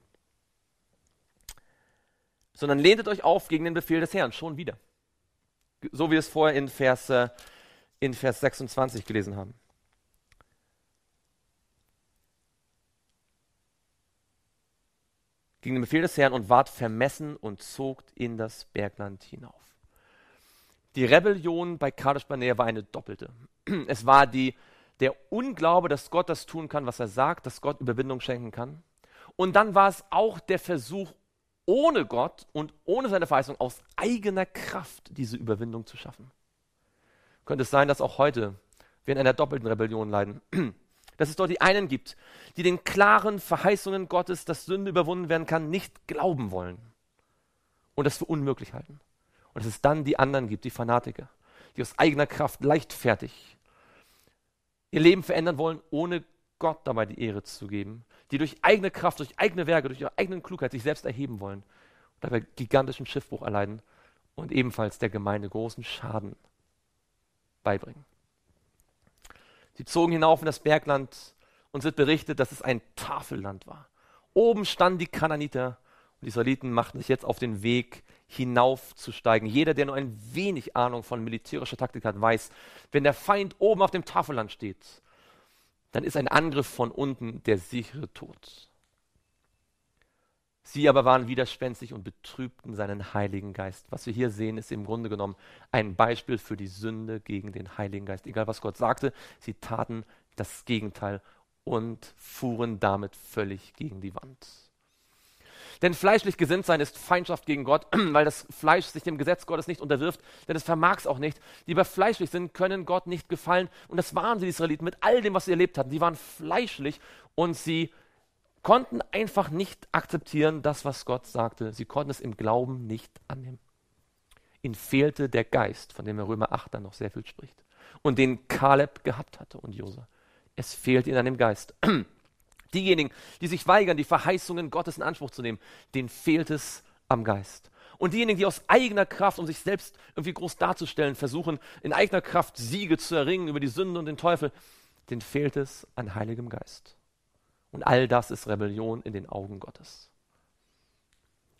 B: Sondern lehntet euch auf gegen den Befehl des Herrn, schon wieder. So wie wir es vorher in Vers, äh, in Vers sechsundzwanzig gelesen haben. Gegen den Befehl des Herrn und ward vermessen und zogt in das Bergland hinauf. Die Rebellion bei Kadesh Barnea war eine doppelte. Es war die, der Unglaube, dass Gott das tun kann, was er sagt, dass Gott Überwindung schenken kann. Und dann war es auch der Versuch, ohne Gott und ohne seine Verheißung aus eigener Kraft diese Überwindung zu schaffen. Könnte es sein, dass auch heute wir in einer doppelten Rebellion leiden. Dass es dort die einen gibt, die den klaren Verheißungen Gottes, dass Sünde überwunden werden kann, nicht glauben wollen und das für unmöglich halten. Und dass es dann die anderen gibt, die Fanatiker, die aus eigener Kraft leichtfertig ihr Leben verändern wollen, ohne Gott dabei die Ehre zu geben, die durch eigene Kraft, durch eigene Werke, durch ihre eigene Klugheit sich selbst erheben wollen und dabei gigantischen Schiffbruch erleiden und ebenfalls der Gemeinde großen Schaden beibringen. Sie zogen hinauf in das Bergland und es wird berichtet, dass es ein Tafelland war. Oben standen die Kananiter und die Israeliten machten sich jetzt auf den Weg, hinaufzusteigen. Jeder, der nur ein wenig Ahnung von militärischer Taktik hat, weiß, wenn der Feind oben auf dem Tafelland steht, dann ist ein Angriff von unten der sichere Tod. Sie aber waren widerspenstig und betrübten seinen Heiligen Geist. Was wir hier sehen, ist im Grunde genommen ein Beispiel für die Sünde gegen den Heiligen Geist. Egal, was Gott sagte, sie taten das Gegenteil und fuhren damit völlig gegen die Wand. Denn fleischlich gesinnt sein ist Feindschaft gegen Gott, weil das Fleisch sich dem Gesetz Gottes nicht unterwirft, denn es vermag es auch nicht. Die aber fleischlich sind, können Gott nicht gefallen. Und das waren sie, die Israeliten, mit all dem, was sie erlebt hatten. Sie waren fleischlich und sie konnten einfach nicht akzeptieren, das, was Gott sagte. Sie konnten es im Glauben nicht annehmen. Ihnen fehlte der Geist, von dem in Römer acht dann noch sehr viel spricht. Und den Kaleb gehabt hatte und Josua. Es fehlte ihnen an dem Geist. Diejenigen, die sich weigern, die Verheißungen Gottes in Anspruch zu nehmen, denen fehlt es am Geist. Und diejenigen, die aus eigener Kraft, um sich selbst irgendwie groß darzustellen, versuchen, in eigener Kraft Siege zu erringen über die Sünde und den Teufel, denen fehlt es an Heiligem Geist. Und all das ist Rebellion in den Augen Gottes.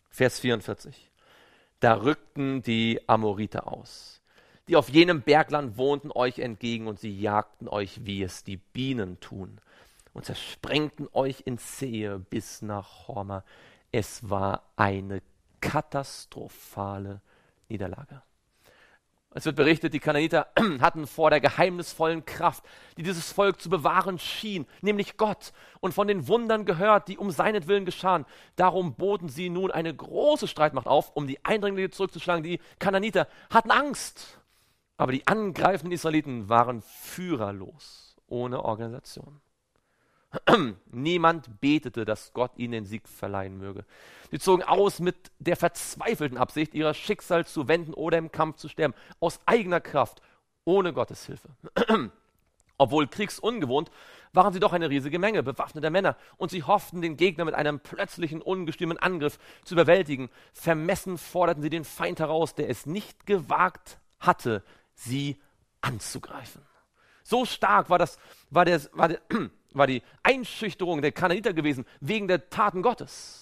B: Vers vierundvierzig. Da rückten die Amoriter aus, die auf jenem Bergland wohnten, euch entgegen, und sie jagten euch, wie es die Bienen tun, und zersprengten euch in Seir bis nach Horma. Es war eine katastrophale Niederlage. Es wird berichtet, die Kanaaniter hatten vor der geheimnisvollen Kraft, die dieses Volk zu bewahren schien, nämlich Gott, und von den Wundern gehört, die um seinetwillen geschahen. Darum boten sie nun eine große Streitmacht auf, um die Eindringlinge zurückzuschlagen. Die Kanaaniter hatten Angst, aber die angreifenden Israeliten waren führerlos, ohne Organisation. Niemand betete, dass Gott ihnen den Sieg verleihen möge. Sie zogen aus mit der verzweifelten Absicht, ihr Schicksal zu wenden oder im Kampf zu sterben, aus eigener Kraft, ohne Gottes Hilfe. Obwohl kriegsungewohnt, waren sie doch eine riesige Menge bewaffneter Männer, und sie hofften, den Gegner mit einem plötzlichen, ungestümen Angriff zu überwältigen. Vermessen forderten sie den Feind heraus, der es nicht gewagt hatte, sie anzugreifen. So stark war, das, war, der, war, der, war die Einschüchterung der Kanaaniter gewesen, wegen der Taten Gottes.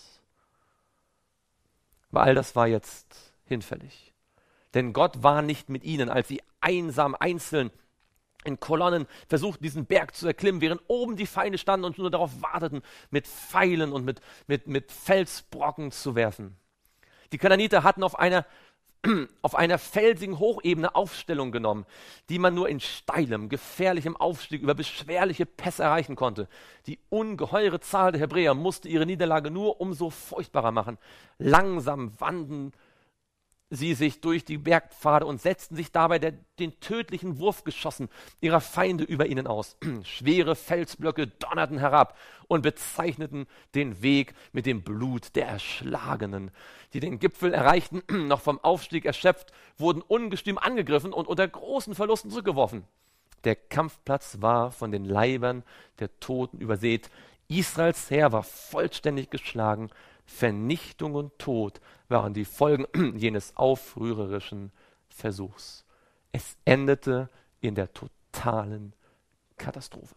B: Aber all das war jetzt hinfällig. Denn Gott war nicht mit ihnen, als sie einsam, einzeln, in Kolonnen versuchten, diesen Berg zu erklimmen, während oben die Feinde standen und nur darauf warteten, mit Pfeilen und mit, mit, mit Felsbrocken zu werfen. Die Kanaaniter hatten auf einer auf einer felsigen Hochebene Aufstellung genommen, die man nur in steilem, gefährlichem Aufstieg über beschwerliche Pässe erreichen konnte. Die ungeheure Zahl der Hebräer musste ihre Niederlage nur umso furchtbarer machen. Langsam wanden sie sich durch die Bergpfade und setzten sich dabei der, den tödlichen Wurfgeschossen ihrer Feinde über ihnen aus. Schwere Felsblöcke donnerten herab und bezeichneten den Weg mit dem Blut der Erschlagenen. Die den Gipfel erreichten, noch vom Aufstieg erschöpft, wurden ungestüm angegriffen und unter großen Verlusten zurückgeworfen. Der Kampfplatz war von den Leibern der Toten übersät. Israels Heer war vollständig geschlagen. Vernichtung und Tod waren die Folgen jenes aufrührerischen Versuchs. Es endete in der totalen Katastrophe.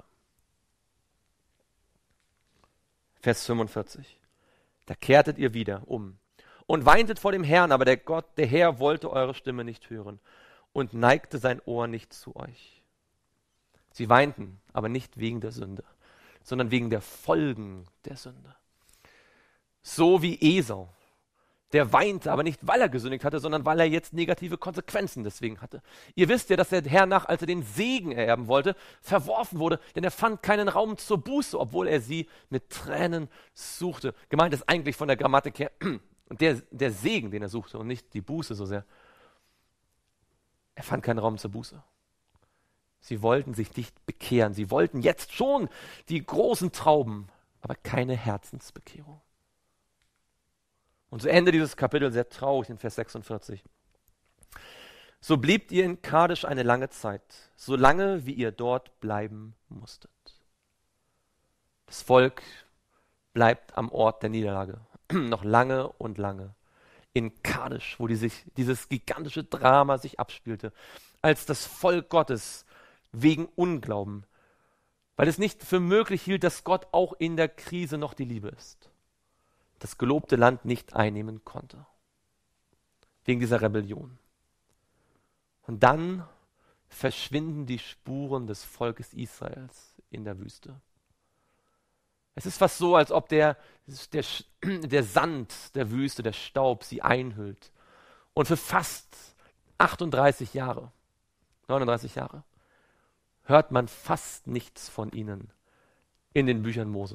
B: Vers fünfundvierzig. Da kehrtet ihr wieder um und weintet vor dem Herrn, aber der Gott, der Herr, wollte eure Stimme nicht hören und neigte sein Ohr nicht zu euch. Sie weinten, aber nicht wegen der Sünde, sondern wegen der Folgen der Sünde. So wie Esau, der weinte, aber nicht, weil er gesündigt hatte, sondern weil er jetzt negative Konsequenzen deswegen hatte. Ihr wisst ja, dass der hernach, als er den Segen ererben wollte, verworfen wurde, denn er fand keinen Raum zur Buße, obwohl er sie mit Tränen suchte. Gemeint ist eigentlich von der Grammatik her der, der Segen, den er suchte und nicht die Buße so sehr. Er fand keinen Raum zur Buße. Sie wollten sich nicht bekehren. Sie wollten jetzt schon die großen Trauben, aber keine Herzensbekehrung. Und zu Ende dieses Kapitels sehr traurig in Vers sechsundvierzig. So bliebt ihr in Kadesh eine lange Zeit, so lange wie ihr dort bleiben musstet. Das Volk bleibt am Ort der Niederlage, noch lange und lange. In Kadesh, wo die sich, dieses gigantische Drama sich abspielte, als das Volk Gottes wegen Unglauben, weil es nicht für möglich hielt, dass Gott auch in der Krise noch die Liebe ist, das gelobte Land nicht einnehmen konnte. Wegen dieser Rebellion. Und dann verschwinden die Spuren des Volkes Israels in der Wüste. Es ist fast so, als ob der, der, der Sand der Wüste, der Staub, sie einhüllt. Und für fast achtunddreißig Jahre, neununddreißig Jahre, hört man fast nichts von ihnen in den Büchern Mose.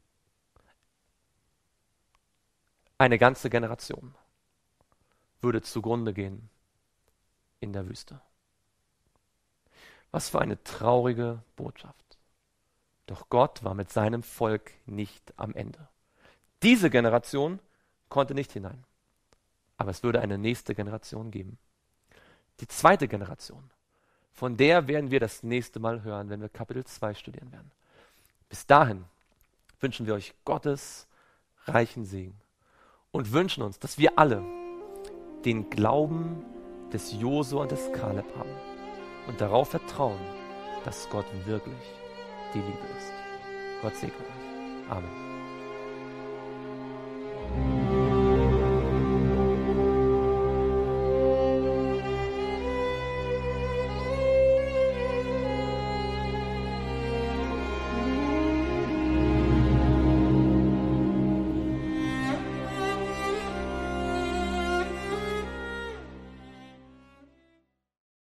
B: Eine ganze Generation würde zugrunde gehen in der Wüste. Was für eine traurige Botschaft. Doch Gott war mit seinem Volk nicht am Ende. Diese Generation konnte nicht hinein. Aber es würde eine nächste Generation geben. Die zweite Generation, von der werden wir das nächste Mal hören, wenn wir Kapitel zwei studieren werden. Bis dahin wünschen wir euch Gottes reichen Segen. Und wünschen uns, dass wir alle den Glauben des Josua und des Kaleb haben und darauf vertrauen, dass Gott wirklich die Liebe ist. Gott segne euch. Amen.